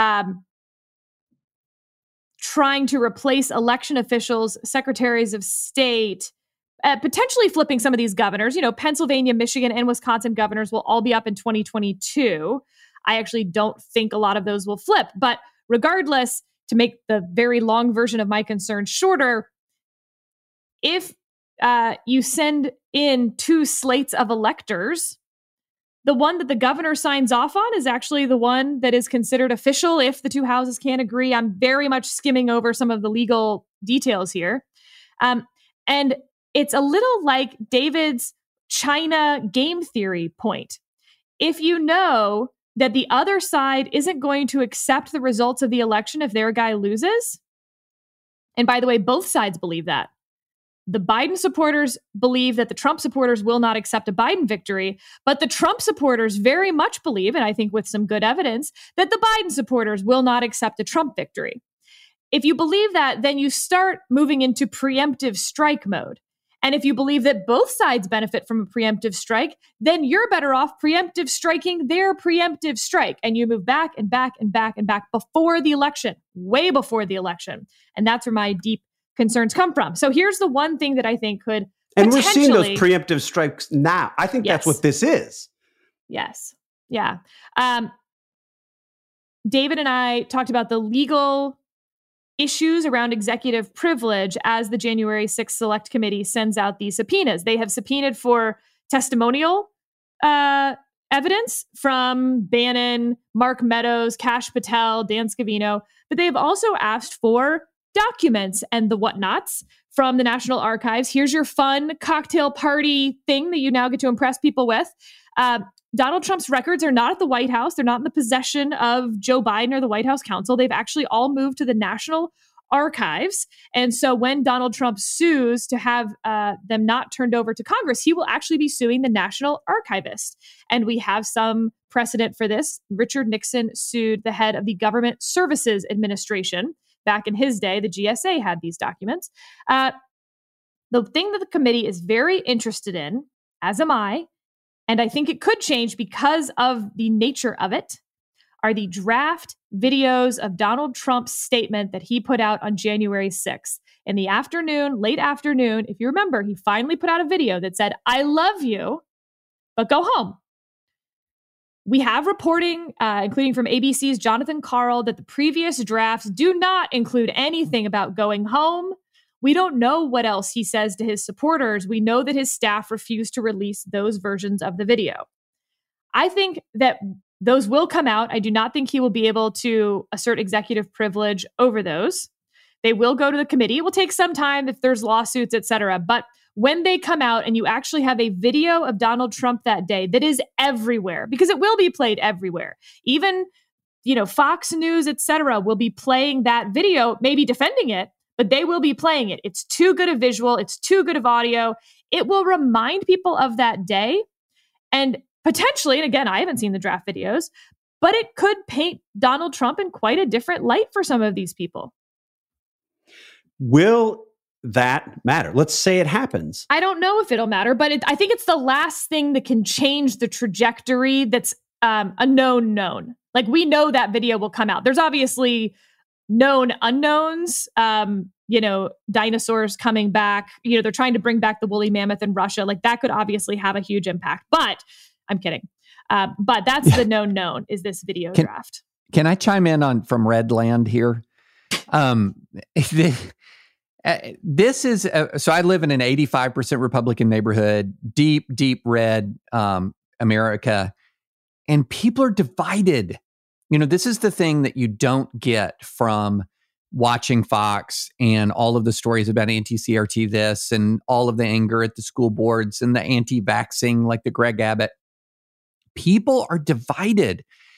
trying to replace election officials, secretaries of state, potentially flipping some of these governors. You know, Pennsylvania, Michigan, and Wisconsin governors will all be up in 2022. I actually don't think a lot of those will flip. But regardless, to make the very long version of my concern shorter, if you send in two slates of electors, the one that the governor signs off on is actually the one that is considered official if the two houses can't agree. I'm very much skimming over some of the legal details here. And it's a little like David's China game theory point. If you know that the other side isn't going to accept the results of the election if their guy loses, and by the way, both sides believe that. The Biden supporters believe that the Trump supporters will not accept a Biden victory, but the Trump supporters very much believe, and I think with some good evidence, that the Biden supporters will not accept a Trump victory. If you believe that, then you start moving into preemptive strike mode. And if you believe that both sides benefit from a preemptive strike, then you're better off preemptive striking their preemptive strike. And you move back and back and back and back before the election, way before the election. And that's where my deep concerns come from. So here's the one thing that I think could and we're seeing those preemptive strikes now. I think that's what this is. Yes. Yeah. David and I talked about the legal issues around executive privilege as the January 6th Select Committee sends out these subpoenas. They have subpoenaed for testimonial evidence from Bannon, Mark Meadows, Kash Patel, Dan Scavino, but they have also asked for documents and the whatnots from the National Archives. Here's your fun cocktail party thing that you now get to impress people with. Donald Trump's records are not at the White House. They're not in the possession of Joe Biden or the White House counsel. They've actually all moved to the National Archives. And so when Donald Trump sues to have them not turned over to Congress, he will actually be suing the National Archivist. And we have some precedent for this. Richard Nixon sued the head of the Government Services Administration. Back in his day, the GSA had these documents. The thing that the committee is very interested in, as am I, and I think it could change because of the nature of it, are the draft videos of Donald Trump's statement that he put out on January 6th. In the afternoon, late afternoon, if you remember, he finally put out a video that said, "I love you, but go home." We have reporting, including from ABC's Jonathan Karl, that the previous drafts do not include anything about going home. We don't know what else he says to his supporters. We know that his staff refused to release those versions of the video. I think that those will come out. I do not think he will be able to assert executive privilege over those. They will go to the committee. It will take some time if there's lawsuits, et cetera. But when they come out and you actually have a video of Donald Trump that day that is everywhere, because it will be played everywhere, even, Fox News, et cetera, will be playing that video, maybe defending it, but they will be playing it. It's too good a visual. It's too good of audio. It will remind people of that day. And potentially, and again, I haven't seen the draft videos, but it could paint Donald Trump in quite a different light for some of these people. Will that matter? Let's say it happens. I don't know if it'll matter, but I think it's the last thing that can change the trajectory that's a known. Like, we know that video will come out. There's obviously known unknowns, dinosaurs coming back. They're trying to bring back the woolly mammoth in Russia. Like, that could obviously have a huge impact. But I'm kidding. But that's the known is this video draft. Can I chime in from Redland here? This is so I live in an 85% Republican neighborhood, deep red America, and people are divided. This is the thing that you don't get from watching Fox and all of the stories about anti-CRT this and all of the anger at the school boards and the anti-vaxxing, like the Greg Abbott. People are divided.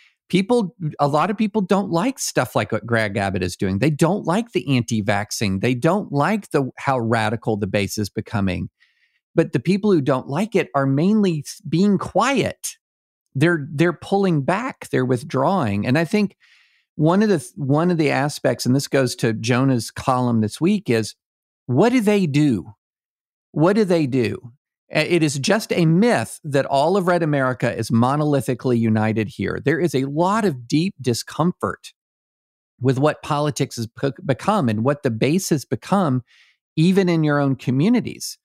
A lot of people don't like stuff like what Greg Abbott is doing. They don't like the anti-vaxxing. They don't like how radical the base is becoming. But the people who don't like it are mainly being quiet. They're pulling back. They're withdrawing. And I think one of the aspects, and this goes to Jonah's column this week, is what do they do? What do they do? It is just a myth that all of Red America is monolithically united here. There is a lot of deep discomfort with what politics has become and what the base has become, even in your own communities.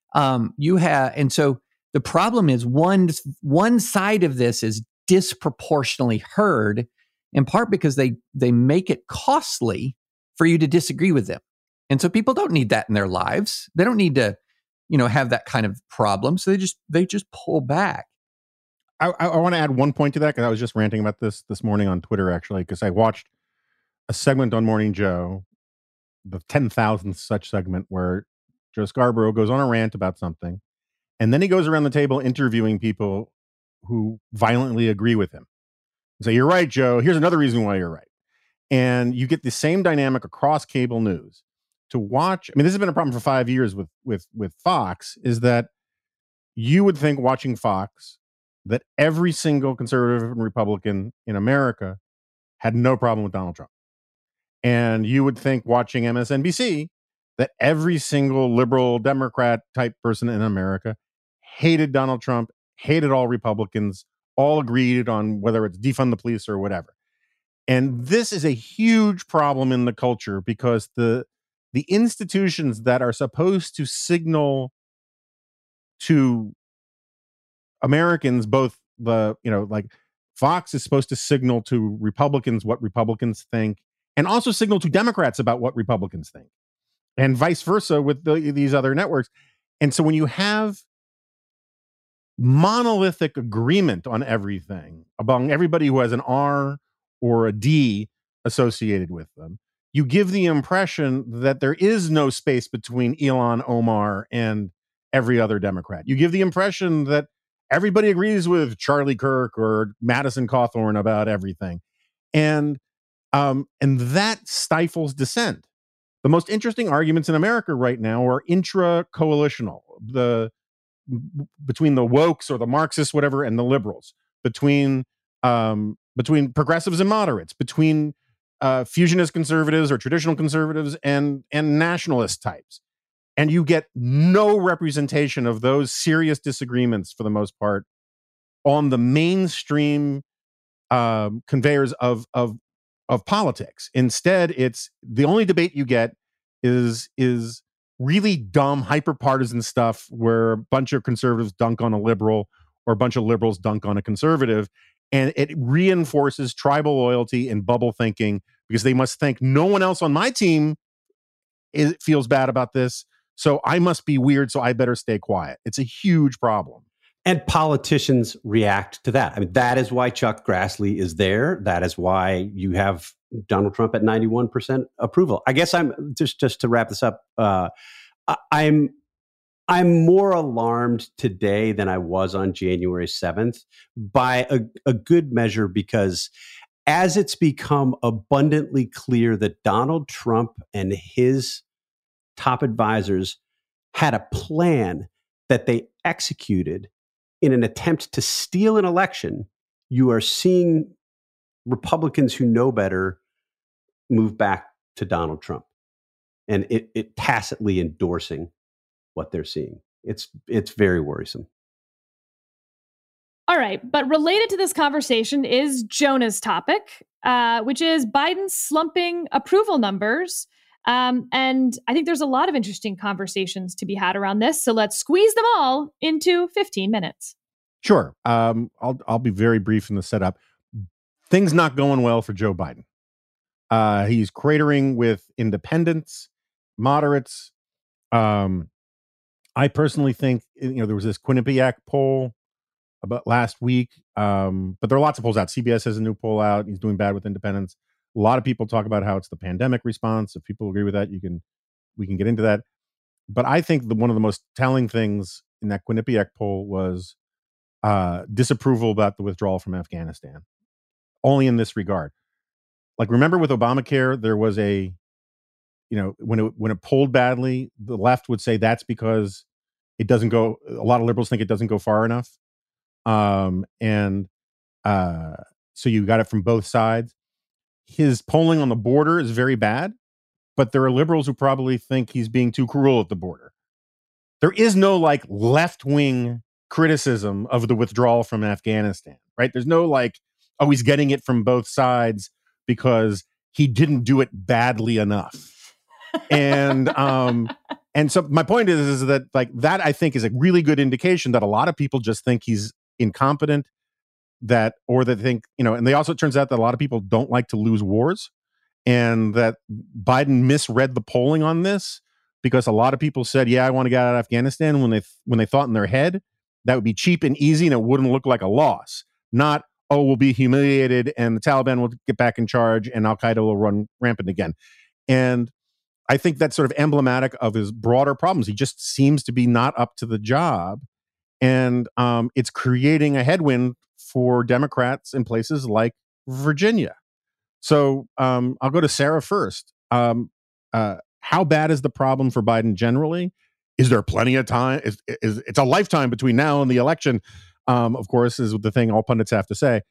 And so the problem is one side of this is disproportionately heard, in part because they make it costly for you to disagree with them. And so people don't need that in their lives. They don't need to have that kind of problem. So they just pull back. I want to add one point to that, because I was just ranting about this morning on Twitter, actually, because I watched a segment on Morning Joe, the 10,000th such segment, where Joe Scarborough goes on a rant about something, and then he goes around the table interviewing people who violently agree with him. So, "You're right, Joe. Here's another reason why you're right." And you get the same dynamic across cable news. To watch, this has been a problem for 5 years with Fox, is that you would think, watching Fox, that every single conservative and Republican in America had no problem with Donald Trump. And you would think, watching MSNBC, that every single liberal Democrat type person in America hated Donald Trump, hated all Republicans, all agreed on whether it's defund the police or whatever. And this is a huge problem in the culture, because the institutions that are supposed to signal to Americans, both like Fox is supposed to signal to Republicans what Republicans think, and also signal to Democrats about what Republicans think, and vice versa with these other networks. And so when you have monolithic agreement on everything among everybody who has an R or a D associated with them, you give the impression that there is no space between Ilhan Omar and every other Democrat. You give the impression that everybody agrees with Charlie Kirk or Madison Cawthorn about everything. And that stifles dissent. The most interesting arguments in America right now are intra-coalitional, between the wokes or the Marxists, whatever, and the liberals, between progressives and moderates, between fusionist conservatives or traditional conservatives and nationalist types. And you get no representation of those serious disagreements, for the most part, on the mainstream conveyors of of politics. Instead, it's the only debate you get is really dumb, hyper-partisan stuff where a bunch of conservatives dunk on a liberal or a bunch of liberals dunk on a conservative. And it reinforces tribal loyalty and bubble thinking because they must think no one else on my team feels bad about this. So I must be weird, so I better stay quiet. It's a huge problem. And politicians react to that. I mean, that is why Chuck Grassley is there. That is why you have Donald Trump at 91% approval. I guess I'm just to wrap this up. I'm more alarmed today than I was on January 7th by a good measure, because as it's become abundantly clear that Donald Trump and his top advisors had a plan that they executed in an attempt to steal an election, you are seeing Republicans who know better move back to Donald Trump, and it tacitly endorsing what they're seeing. It's very worrisome. All right, but related to this conversation is Jonah's topic, which is Biden's slumping approval numbers. And I think there's a lot of interesting conversations to be had around this. So let's squeeze them all into 15 minutes. Sure. I'll be very brief in the setup. Things not going well for Joe Biden. He's cratering with independents, moderates. I personally think, there was this Quinnipiac poll about last week, but there are lots of polls out. CBS has a new poll out. He's doing bad with independents. A lot of people talk about how it's the pandemic response. If people agree with that, we can get into that. But I think one of the most telling things in that Quinnipiac poll was disapproval about the withdrawal from Afghanistan. Only in this regard. Like, remember with Obamacare, there was when it polled badly, the left would say that's because it doesn't go. A lot of liberals think it doesn't go far enough, so you got it from both sides. His polling on the border is very bad, but there are liberals who probably think he's being too cruel at the border. There is no left-wing criticism of the withdrawal from Afghanistan, right? There's no he's getting it from both sides because he didn't do it badly enough. And so my point is that that I think is a really good indication that a lot of people just think he's incompetent, and they also, it turns out that a lot of people don't like to lose wars, and that Biden misread the polling on this because a lot of people said, yeah, I want to get out of Afghanistan when they thought in their head that would be cheap and easy and it wouldn't look like a loss. Not, oh, we'll be humiliated and the Taliban will get back in charge and Al-Qaeda will run rampant again. And I think that's sort of emblematic of his broader problems. He just seems to be not up to the job. And it's creating a headwind for Democrats in places like Virginia. So I'll go to Sarah first. How bad is the problem for Biden generally? Is there plenty of time? It's a lifetime between now and the election, of course, is the thing all pundits have to say.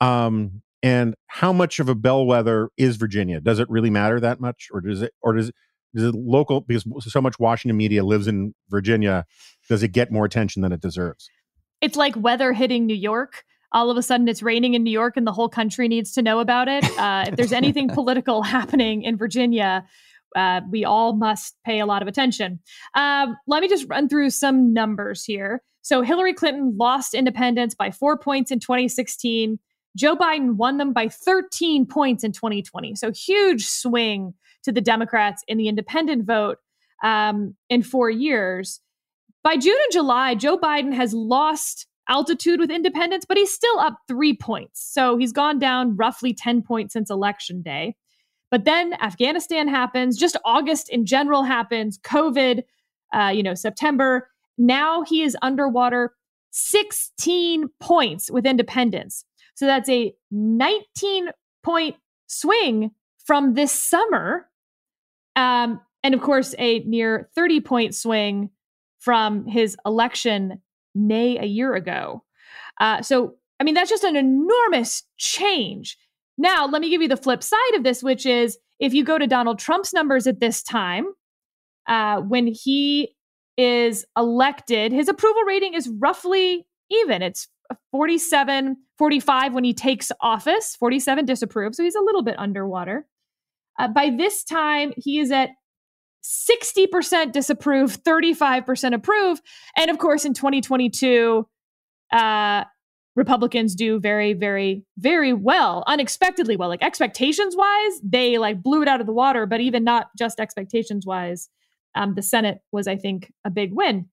And how much of a bellwether is Virginia? Does it really matter that much? Or does it local, because so much Washington media lives in Virginia, does it get more attention than it deserves? It's like weather hitting New York. All of a sudden it's raining in New York and the whole country needs to know about it. If there's anything political happening in Virginia, we all must pay a lot of attention. Let me just run through some numbers here. So Hillary Clinton lost independents by 4 points in 2016. Joe Biden won them by 13 points in 2020. So huge swing to the Democrats in the independent vote in 4 years. By June and July, Joe Biden has lost altitude with independents, but he's still up 3 points. So he's gone down roughly 10 points since Election Day. But then Afghanistan happens, just August in general happens, COVID, September. Now he is underwater 16 points with independents. So that's a 19-point swing from this summer. And of course, a near 30-point swing from his election May a year ago. That's just an enormous change. Now, let me give you the flip side of this, which is if you go to Donald Trump's numbers at this time, when he is elected, his approval rating is roughly even. It's 47 45 when he takes office, 47 disapprove. So he's a little bit underwater. By this time, he is at 60% disapprove, 35% approve. And of course, in 2022, Republicans do very, very, very well, unexpectedly well. Like expectations wise, they like blew it out of the water, but even not just expectations wise, the Senate was, I think, a big win.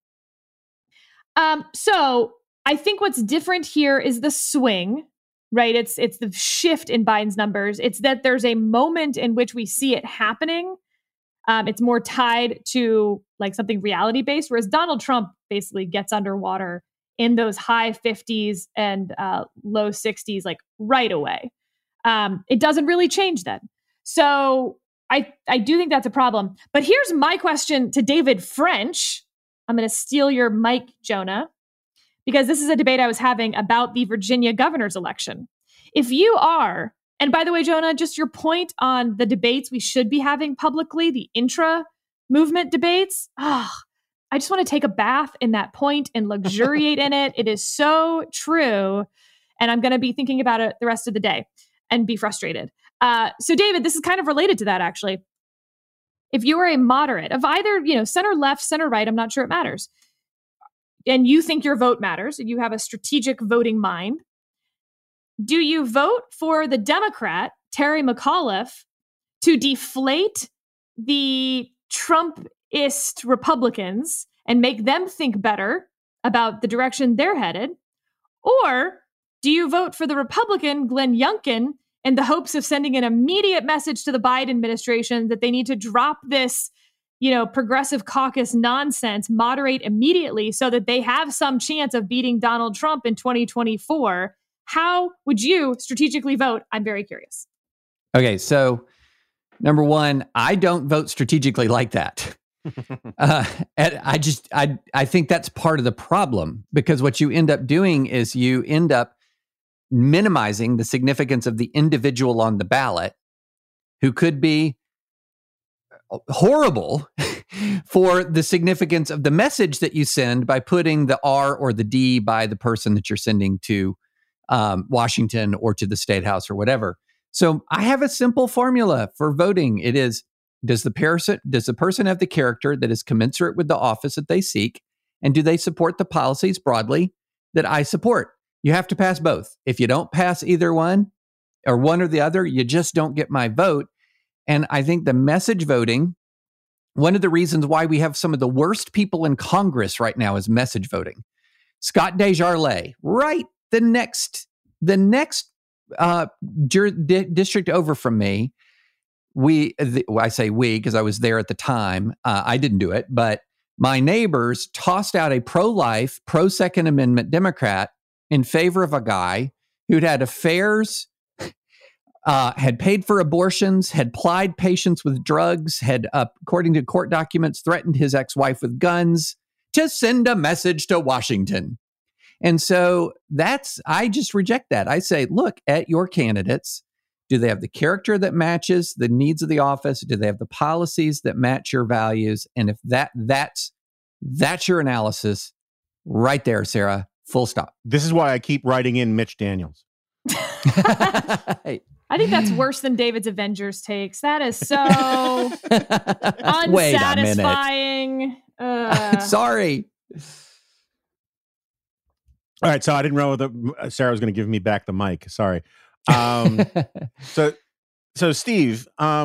So I think what's different here is the swing, right? It's the shift in Biden's numbers. It's that there's a moment in which we see it happening. It's more tied to like something reality based, whereas Donald Trump basically gets underwater in those high 50s and low 60s, like right away. It doesn't really change then. So I do think that's a problem. But here's my question to David French. I'm going to steal your mic, Jonah, because this is a debate I was having about the Virginia governor's election. If you are, and by the way, Jonah, just your point on the debates we should be having publicly, the intra-movement debates, I just want to take a bath in that point and luxuriate in it. It is so true. And I'm going to be thinking about it the rest of the day and be frustrated. So David, this is kind of related to that, actually. If you are a moderate of either, center left, center right, I'm not sure it matters, and you think your vote matters, and you have a strategic voting mind, do you vote for the Democrat, Terry McAuliffe, to deflate the Trumpist Republicans and make them think better about the direction they're headed? Or do you vote for the Republican, Glenn Youngkin, in the hopes of sending an immediate message to the Biden administration that they need to drop this, progressive caucus nonsense, moderate immediately so that they have some chance of beating Donald Trump in 2024? How would you strategically vote? I'm very curious. Okay, so number one, I don't vote strategically like that. And I think that's part of the problem, because what you end up doing is you end up minimizing the significance of the individual on the ballot who could be horrible for the significance of the message that you send by putting the R or the D by the person that you're sending to Washington or to the State House or whatever. So I have a simple formula for voting. It is, does the person have the character that is commensurate with the office that they seek? And do they support the policies broadly that I support? You have to pass both. If you don't pass either one or one or the other, you just don't get my vote. And I think the message voting, one of the reasons why we have some of the worst people in Congress right now is message voting. Scott DesJarlais, right? The next district over from me, I say we because I was there at the time. I didn't do it, but my neighbors tossed out a pro-life, pro-Second Amendment Democrat in favor of a guy who'd had affairs, had paid for abortions, had plied patients with drugs, had, according to court documents, threatened his ex-wife with guns to send a message to Washington. And so I just reject that. I say, look at your candidates. Do they have the character that matches the needs of the office? Do they have the policies that match your values? And if that's your analysis right there, Sarah, full stop. This is why I keep writing in Mitch Daniels. I think that's worse than David's Avengers takes. That is so unsatisfying. Sorry. All right, so I didn't know that Sarah was going to give me back the mic. Sorry. So Steve,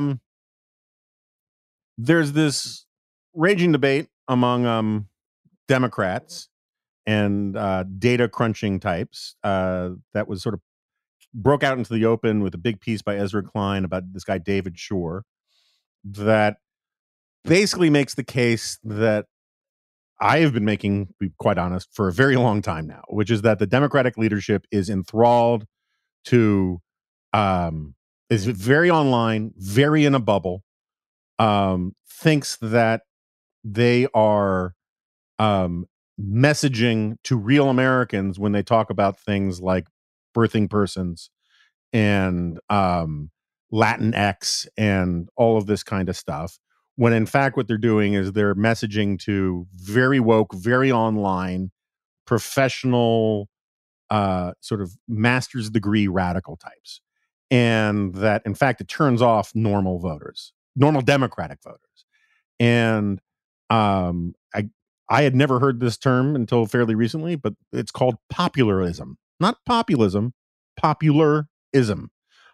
there's this raging debate among Democrats and data crunching types that was sort of broke out into the open with a big piece by Ezra Klein about this guy David Shore that basically makes the case that I have been making, to be quite honest, for a very long time now, which is that the Democratic leadership is enthralled to, is very online, very in a bubble, thinks that they are messaging to real Americans when they talk about things like birthing persons and Latinx and all of this kind of stuff, when in fact what they're doing is they're messaging to very woke, very online, professional sort of master's degree radical types, and that in fact it turns off normal voters, normal Democratic voters. And I had never heard this term until fairly recently, but it's called popularism, not populism, popularism.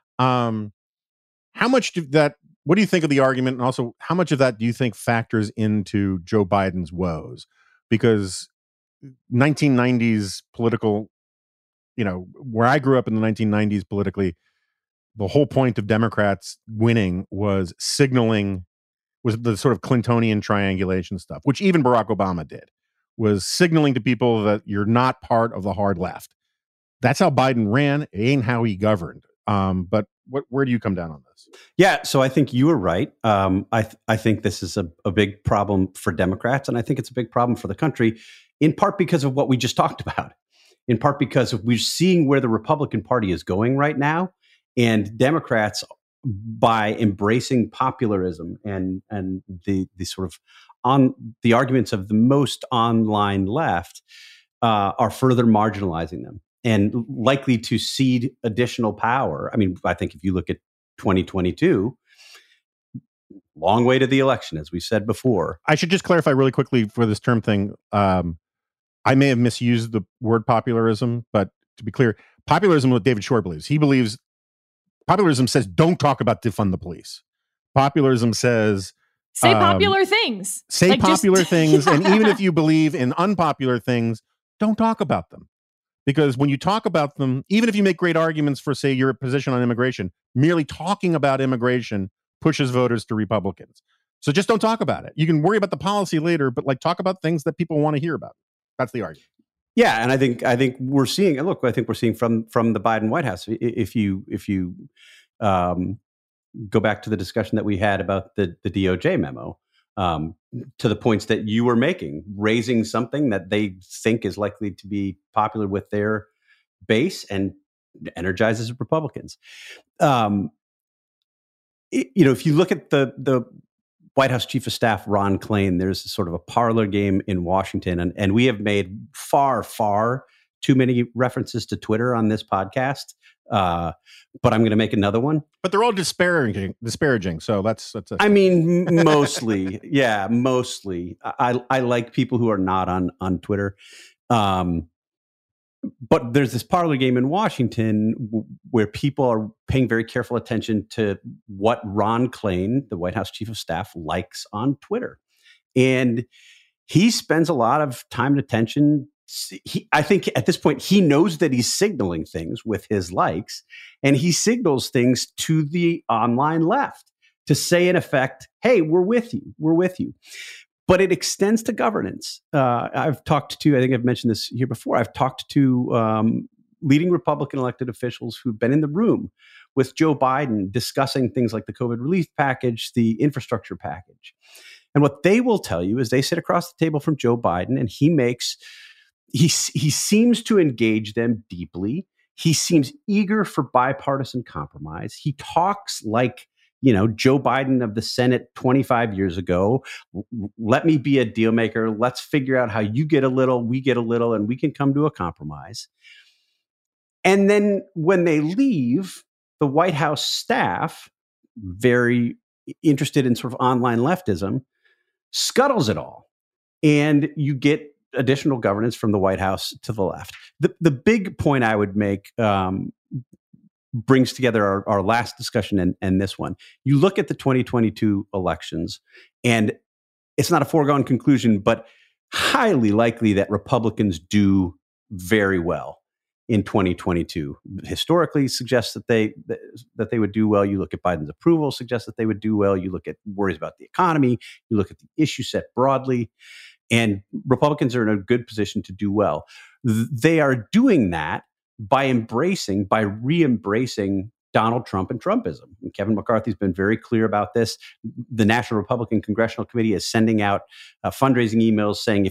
How much what do you think of the argument? And also, how much of that do you think factors into Joe Biden's woes? Because 1990s political, where I grew up in the 1990s politically, the whole point of Democrats winning was signaling, was the sort of Clintonian triangulation stuff, which even Barack Obama did, was signaling to people that you're not part of the hard left. That's how Biden ran. It ain't how he governed. But where do you come down on this? Yeah, so I think you were right. I think this is a big problem for Democrats, and I think it's a big problem for the country, in part because of what we just talked about, in part because we're seeing where the Republican Party is going right now, and Democrats, by embracing popularism and the sort of on the arguments of the most online left, are further marginalizing them and likely to cede additional power. I mean, I think if you look at 2022, long way to the election, as we said before. I should just clarify really quickly for this term thing. I may have misused the word popularism, but to be clear, populism is what David Shor believes. He believes populism says don't talk about defund the police. Populism says say popular things. Say like popular things, and even if you believe in unpopular things, don't talk about them. Because when you talk about them, even if you make great arguments for, say, your position on immigration, merely talking about immigration pushes voters to Republicans. So just don't talk about it. You can worry about the policy later, but talk about things that people want to hear about. That's the argument. Yeah, and I think we're seeing. Look, I think we're seeing from the Biden White House. If you go back to the discussion that we had about the DOJ memo, to the points that you were making, raising something that they think is likely to be popular with their base and energizes Republicans. If you look at the White House Chief of Staff, Ron Klain, there's sort of a parlor game in Washington, and we have made far, far too many references to Twitter on this podcast. But I'm going to make another one. But they're all disparaging. So that's. I mean, mostly, yeah, mostly. I like people who are not on Twitter. But there's this parlor game in Washington where people are paying very careful attention to what Ron Klain, the White House Chief of Staff, likes on Twitter, and he spends a lot of time and attention. I think at this point, he knows that he's signaling things with his likes, and he signals things to the online left to say, in effect, hey, we're with you. We're with you. But it extends to governance. I've talked to, I think I've mentioned this here before, I've talked to leading Republican elected officials who've been in the room with Joe Biden discussing things like the COVID relief package, the infrastructure package. And what they will tell you is they sit across the table from Joe Biden, and he seems to engage them deeply. He seems eager for bipartisan compromise. He talks like, Joe Biden of the Senate 25 years ago. Let me be a deal maker. Let's figure out how you get a little, we get a little, and we can come to a compromise. And then when they leave, the White House staff, very interested in sort of online leftism, scuttles it all. And you get additional governance from the White House to the left. The big point I would make brings together our last discussion and this one. You look at the 2022 elections, and it's not a foregone conclusion, but highly likely that Republicans do very well in 2022. Historically suggests that they would do well. You look at Biden's approval, suggests that they would do well. You look at worries about the economy. You look at the issue set broadly. And Republicans are in a good position to do well. They are doing that by re-embracing Donald Trump and Trumpism. And Kevin McCarthy's been very clear about this. The National Republican Congressional Committee is sending out fundraising emails saying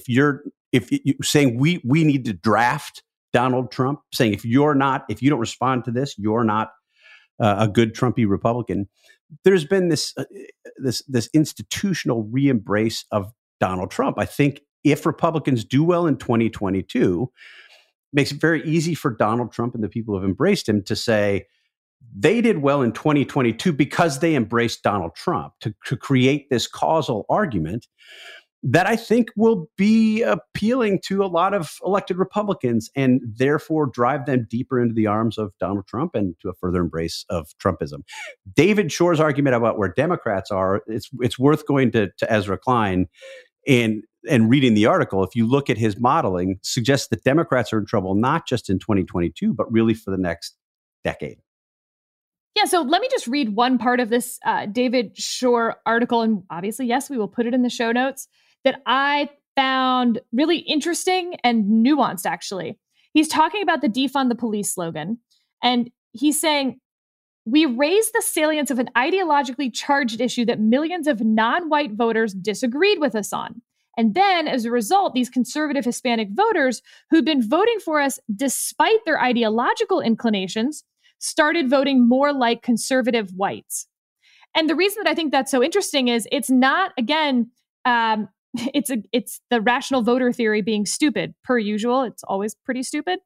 we need to draft Donald Trump, saying if you don't respond to this, you're not a good Trumpy Republican. There's been this institutional re-embrace of Donald Trump. I think if Republicans do well in 2022, makes it very easy for Donald Trump and the people who have embraced him to say they did well in 2022 because they embraced Donald Trump, to create this causal argument that I think will be appealing to a lot of elected Republicans and therefore drive them deeper into the arms of Donald Trump and to a further embrace of Trumpism. David Shore's argument about where Democrats are, it's worth going to Ezra Klein and reading the article. If you look at his modeling, suggests that Democrats are in trouble not just in 2022, but really for the next decade. Yeah, so let me just read one part of this David Shore article. And obviously, yes, we will put it in the show notes, that I found really interesting and nuanced, actually. He's talking about the defund the police slogan. And he's saying, we raised the salience of an ideologically charged issue that millions of non-white voters disagreed with us on. And then, as a result, these conservative Hispanic voters who'd been voting for us despite their ideological inclinations started voting more like conservative whites. And the reason that I think that's so interesting is it's not, again, it's the rational voter theory being stupid, per usual. It's always pretty stupid.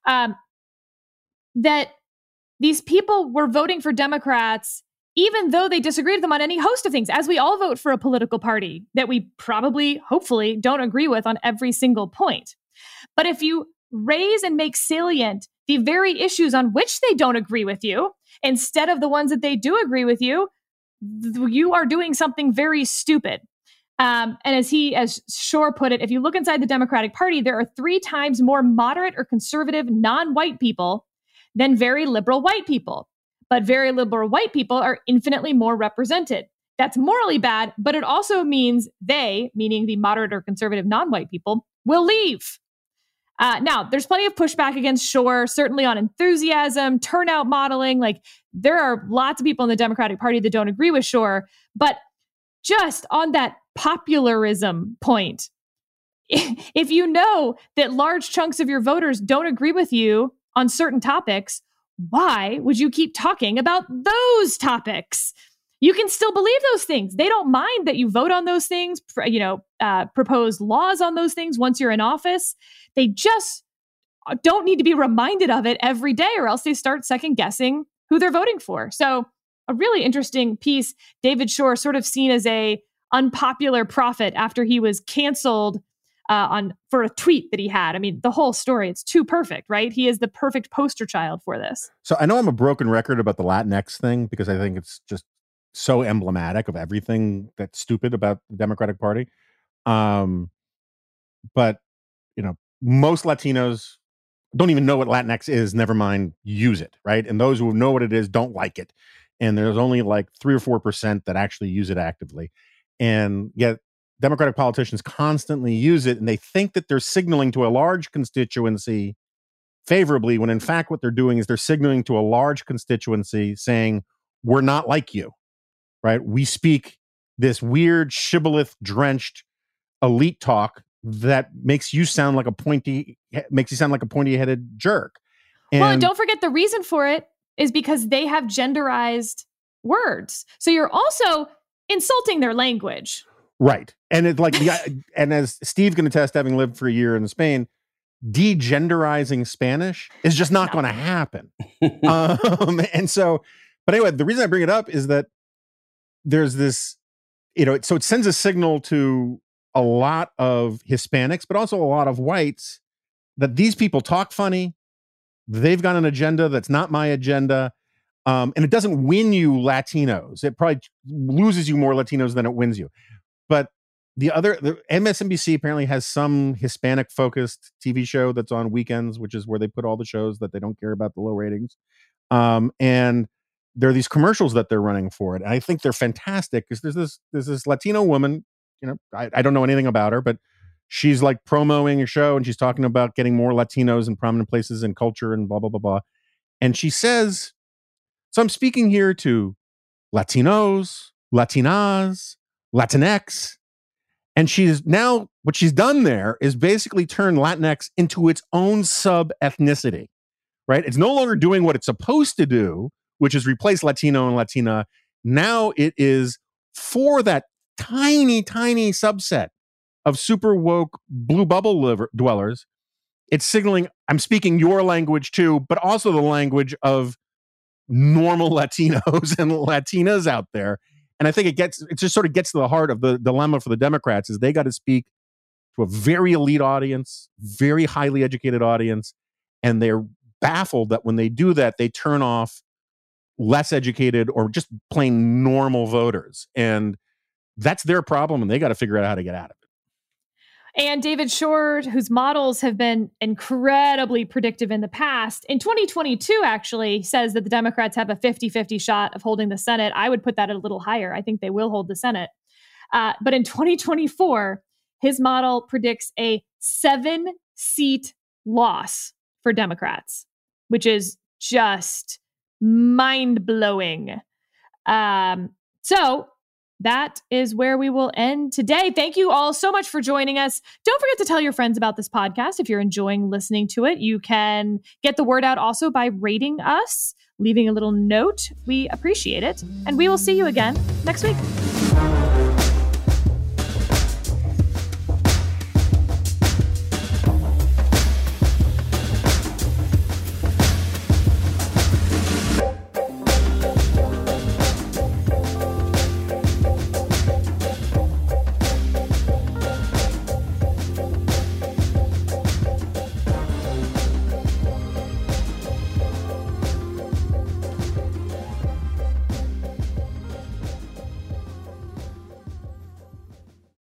That these people were voting for Democrats even though they disagreed with them on any host of things, as we all vote for a political party that we probably, hopefully, don't agree with on every single point. But if you raise and make salient the very issues on which they don't agree with you, instead of the ones that they do agree with you, you are doing something very stupid. And as Shore put it, if you look inside the Democratic Party, there are 3 times more moderate or conservative non-white people than very liberal white people. But very liberal white people are infinitely more represented. That's morally bad, but it also means they, meaning the moderate or conservative non-white people, will leave. Now, there's plenty of pushback against Shore, certainly on enthusiasm, turnout modeling. Like, there are lots of people in the Democratic Party that don't agree with Shore. But just on that popularism point, if you know that large chunks of your voters don't agree with you on certain topics, why would you keep talking about those topics? You can still believe those things. They don't mind that you vote on those things, propose laws on those things once you're in office. They just don't need to be reminded of it every day, or else they start second guessing who they're voting for. So a really interesting piece. David Shore sort of seen as a unpopular prophet after he was canceled for a tweet that he had. I mean, the whole story, it's too perfect, right? He is the perfect poster child for this. So I know I'm a broken record about the Latinx thing because I think it's just so emblematic of everything that's stupid about the Democratic Party. But, most Latinos don't even know what Latinx is, never mind use it, right? And those who know what it is don't like it. And there's only like 3 or 4% that actually use it actively. And yet Democratic politicians constantly use it, and they think that they're signaling to a large constituency favorably, when in fact what they're doing is they're signaling to a large constituency saying, we're not like you, right? We speak this weird shibboleth-drenched elite talk that makes you sound like a pointy-headed jerk. And don't forget, the reason for it is because they have genderized words. So you're also insulting their language. Right. And it's like, and as Steve can attest, having lived for a year in Spain, degenderizing Spanish is just not going to happen. And so, but anyway, the reason I bring it up is that there's this, so it sends a signal to a lot of Hispanics, but also a lot of whites, that these people talk funny. They've got an agenda that's not my agenda. And it doesn't win you Latinos. It probably loses you more Latinos than it wins you. But the MSNBC apparently has some Hispanic-focused TV show that's on weekends, which is where they put all the shows that they don't care about the low ratings. And there are these commercials that they're running for it. And I think they're fantastic because there's this Latino woman, I don't know anything about her, but she's like promoting a show and she's talking about getting more Latinos in prominent places in culture and blah, blah, blah, blah. And she says, so I'm speaking here to Latinos, Latinas, Latinx. And what she's done there is basically turn Latinx into its own sub-ethnicity, right? It's no longer doing what it's supposed to do, which is replace Latino and Latina. Now it is for that tiny, tiny subset of super woke blue bubble dwellers. it's signaling I'm speaking your language too, but also the language of normal Latinos and Latinas out there. And I think it just sort of gets to the heart of the dilemma for the Democrats is they got to speak to a very elite audience, very highly educated audience, and they're baffled that when they do that, they turn off less educated or just plain normal voters. And that's their problem, and they got to figure out how to get out of it. And David Shor, whose models have been incredibly predictive in the past, in 2022 actually says that the Democrats have a 50-50 shot of holding the Senate. I would put that a little higher. I think they will hold the Senate. But in 2024, his model predicts a 7-seat loss for Democrats, which is just mind-blowing. So that is where we will end today. Thank you all so much for joining us. Don't forget to tell your friends about this podcast. If you're enjoying listening to it, you can get the word out also by rating us, leaving a little note. We appreciate it. And we will see you again next week.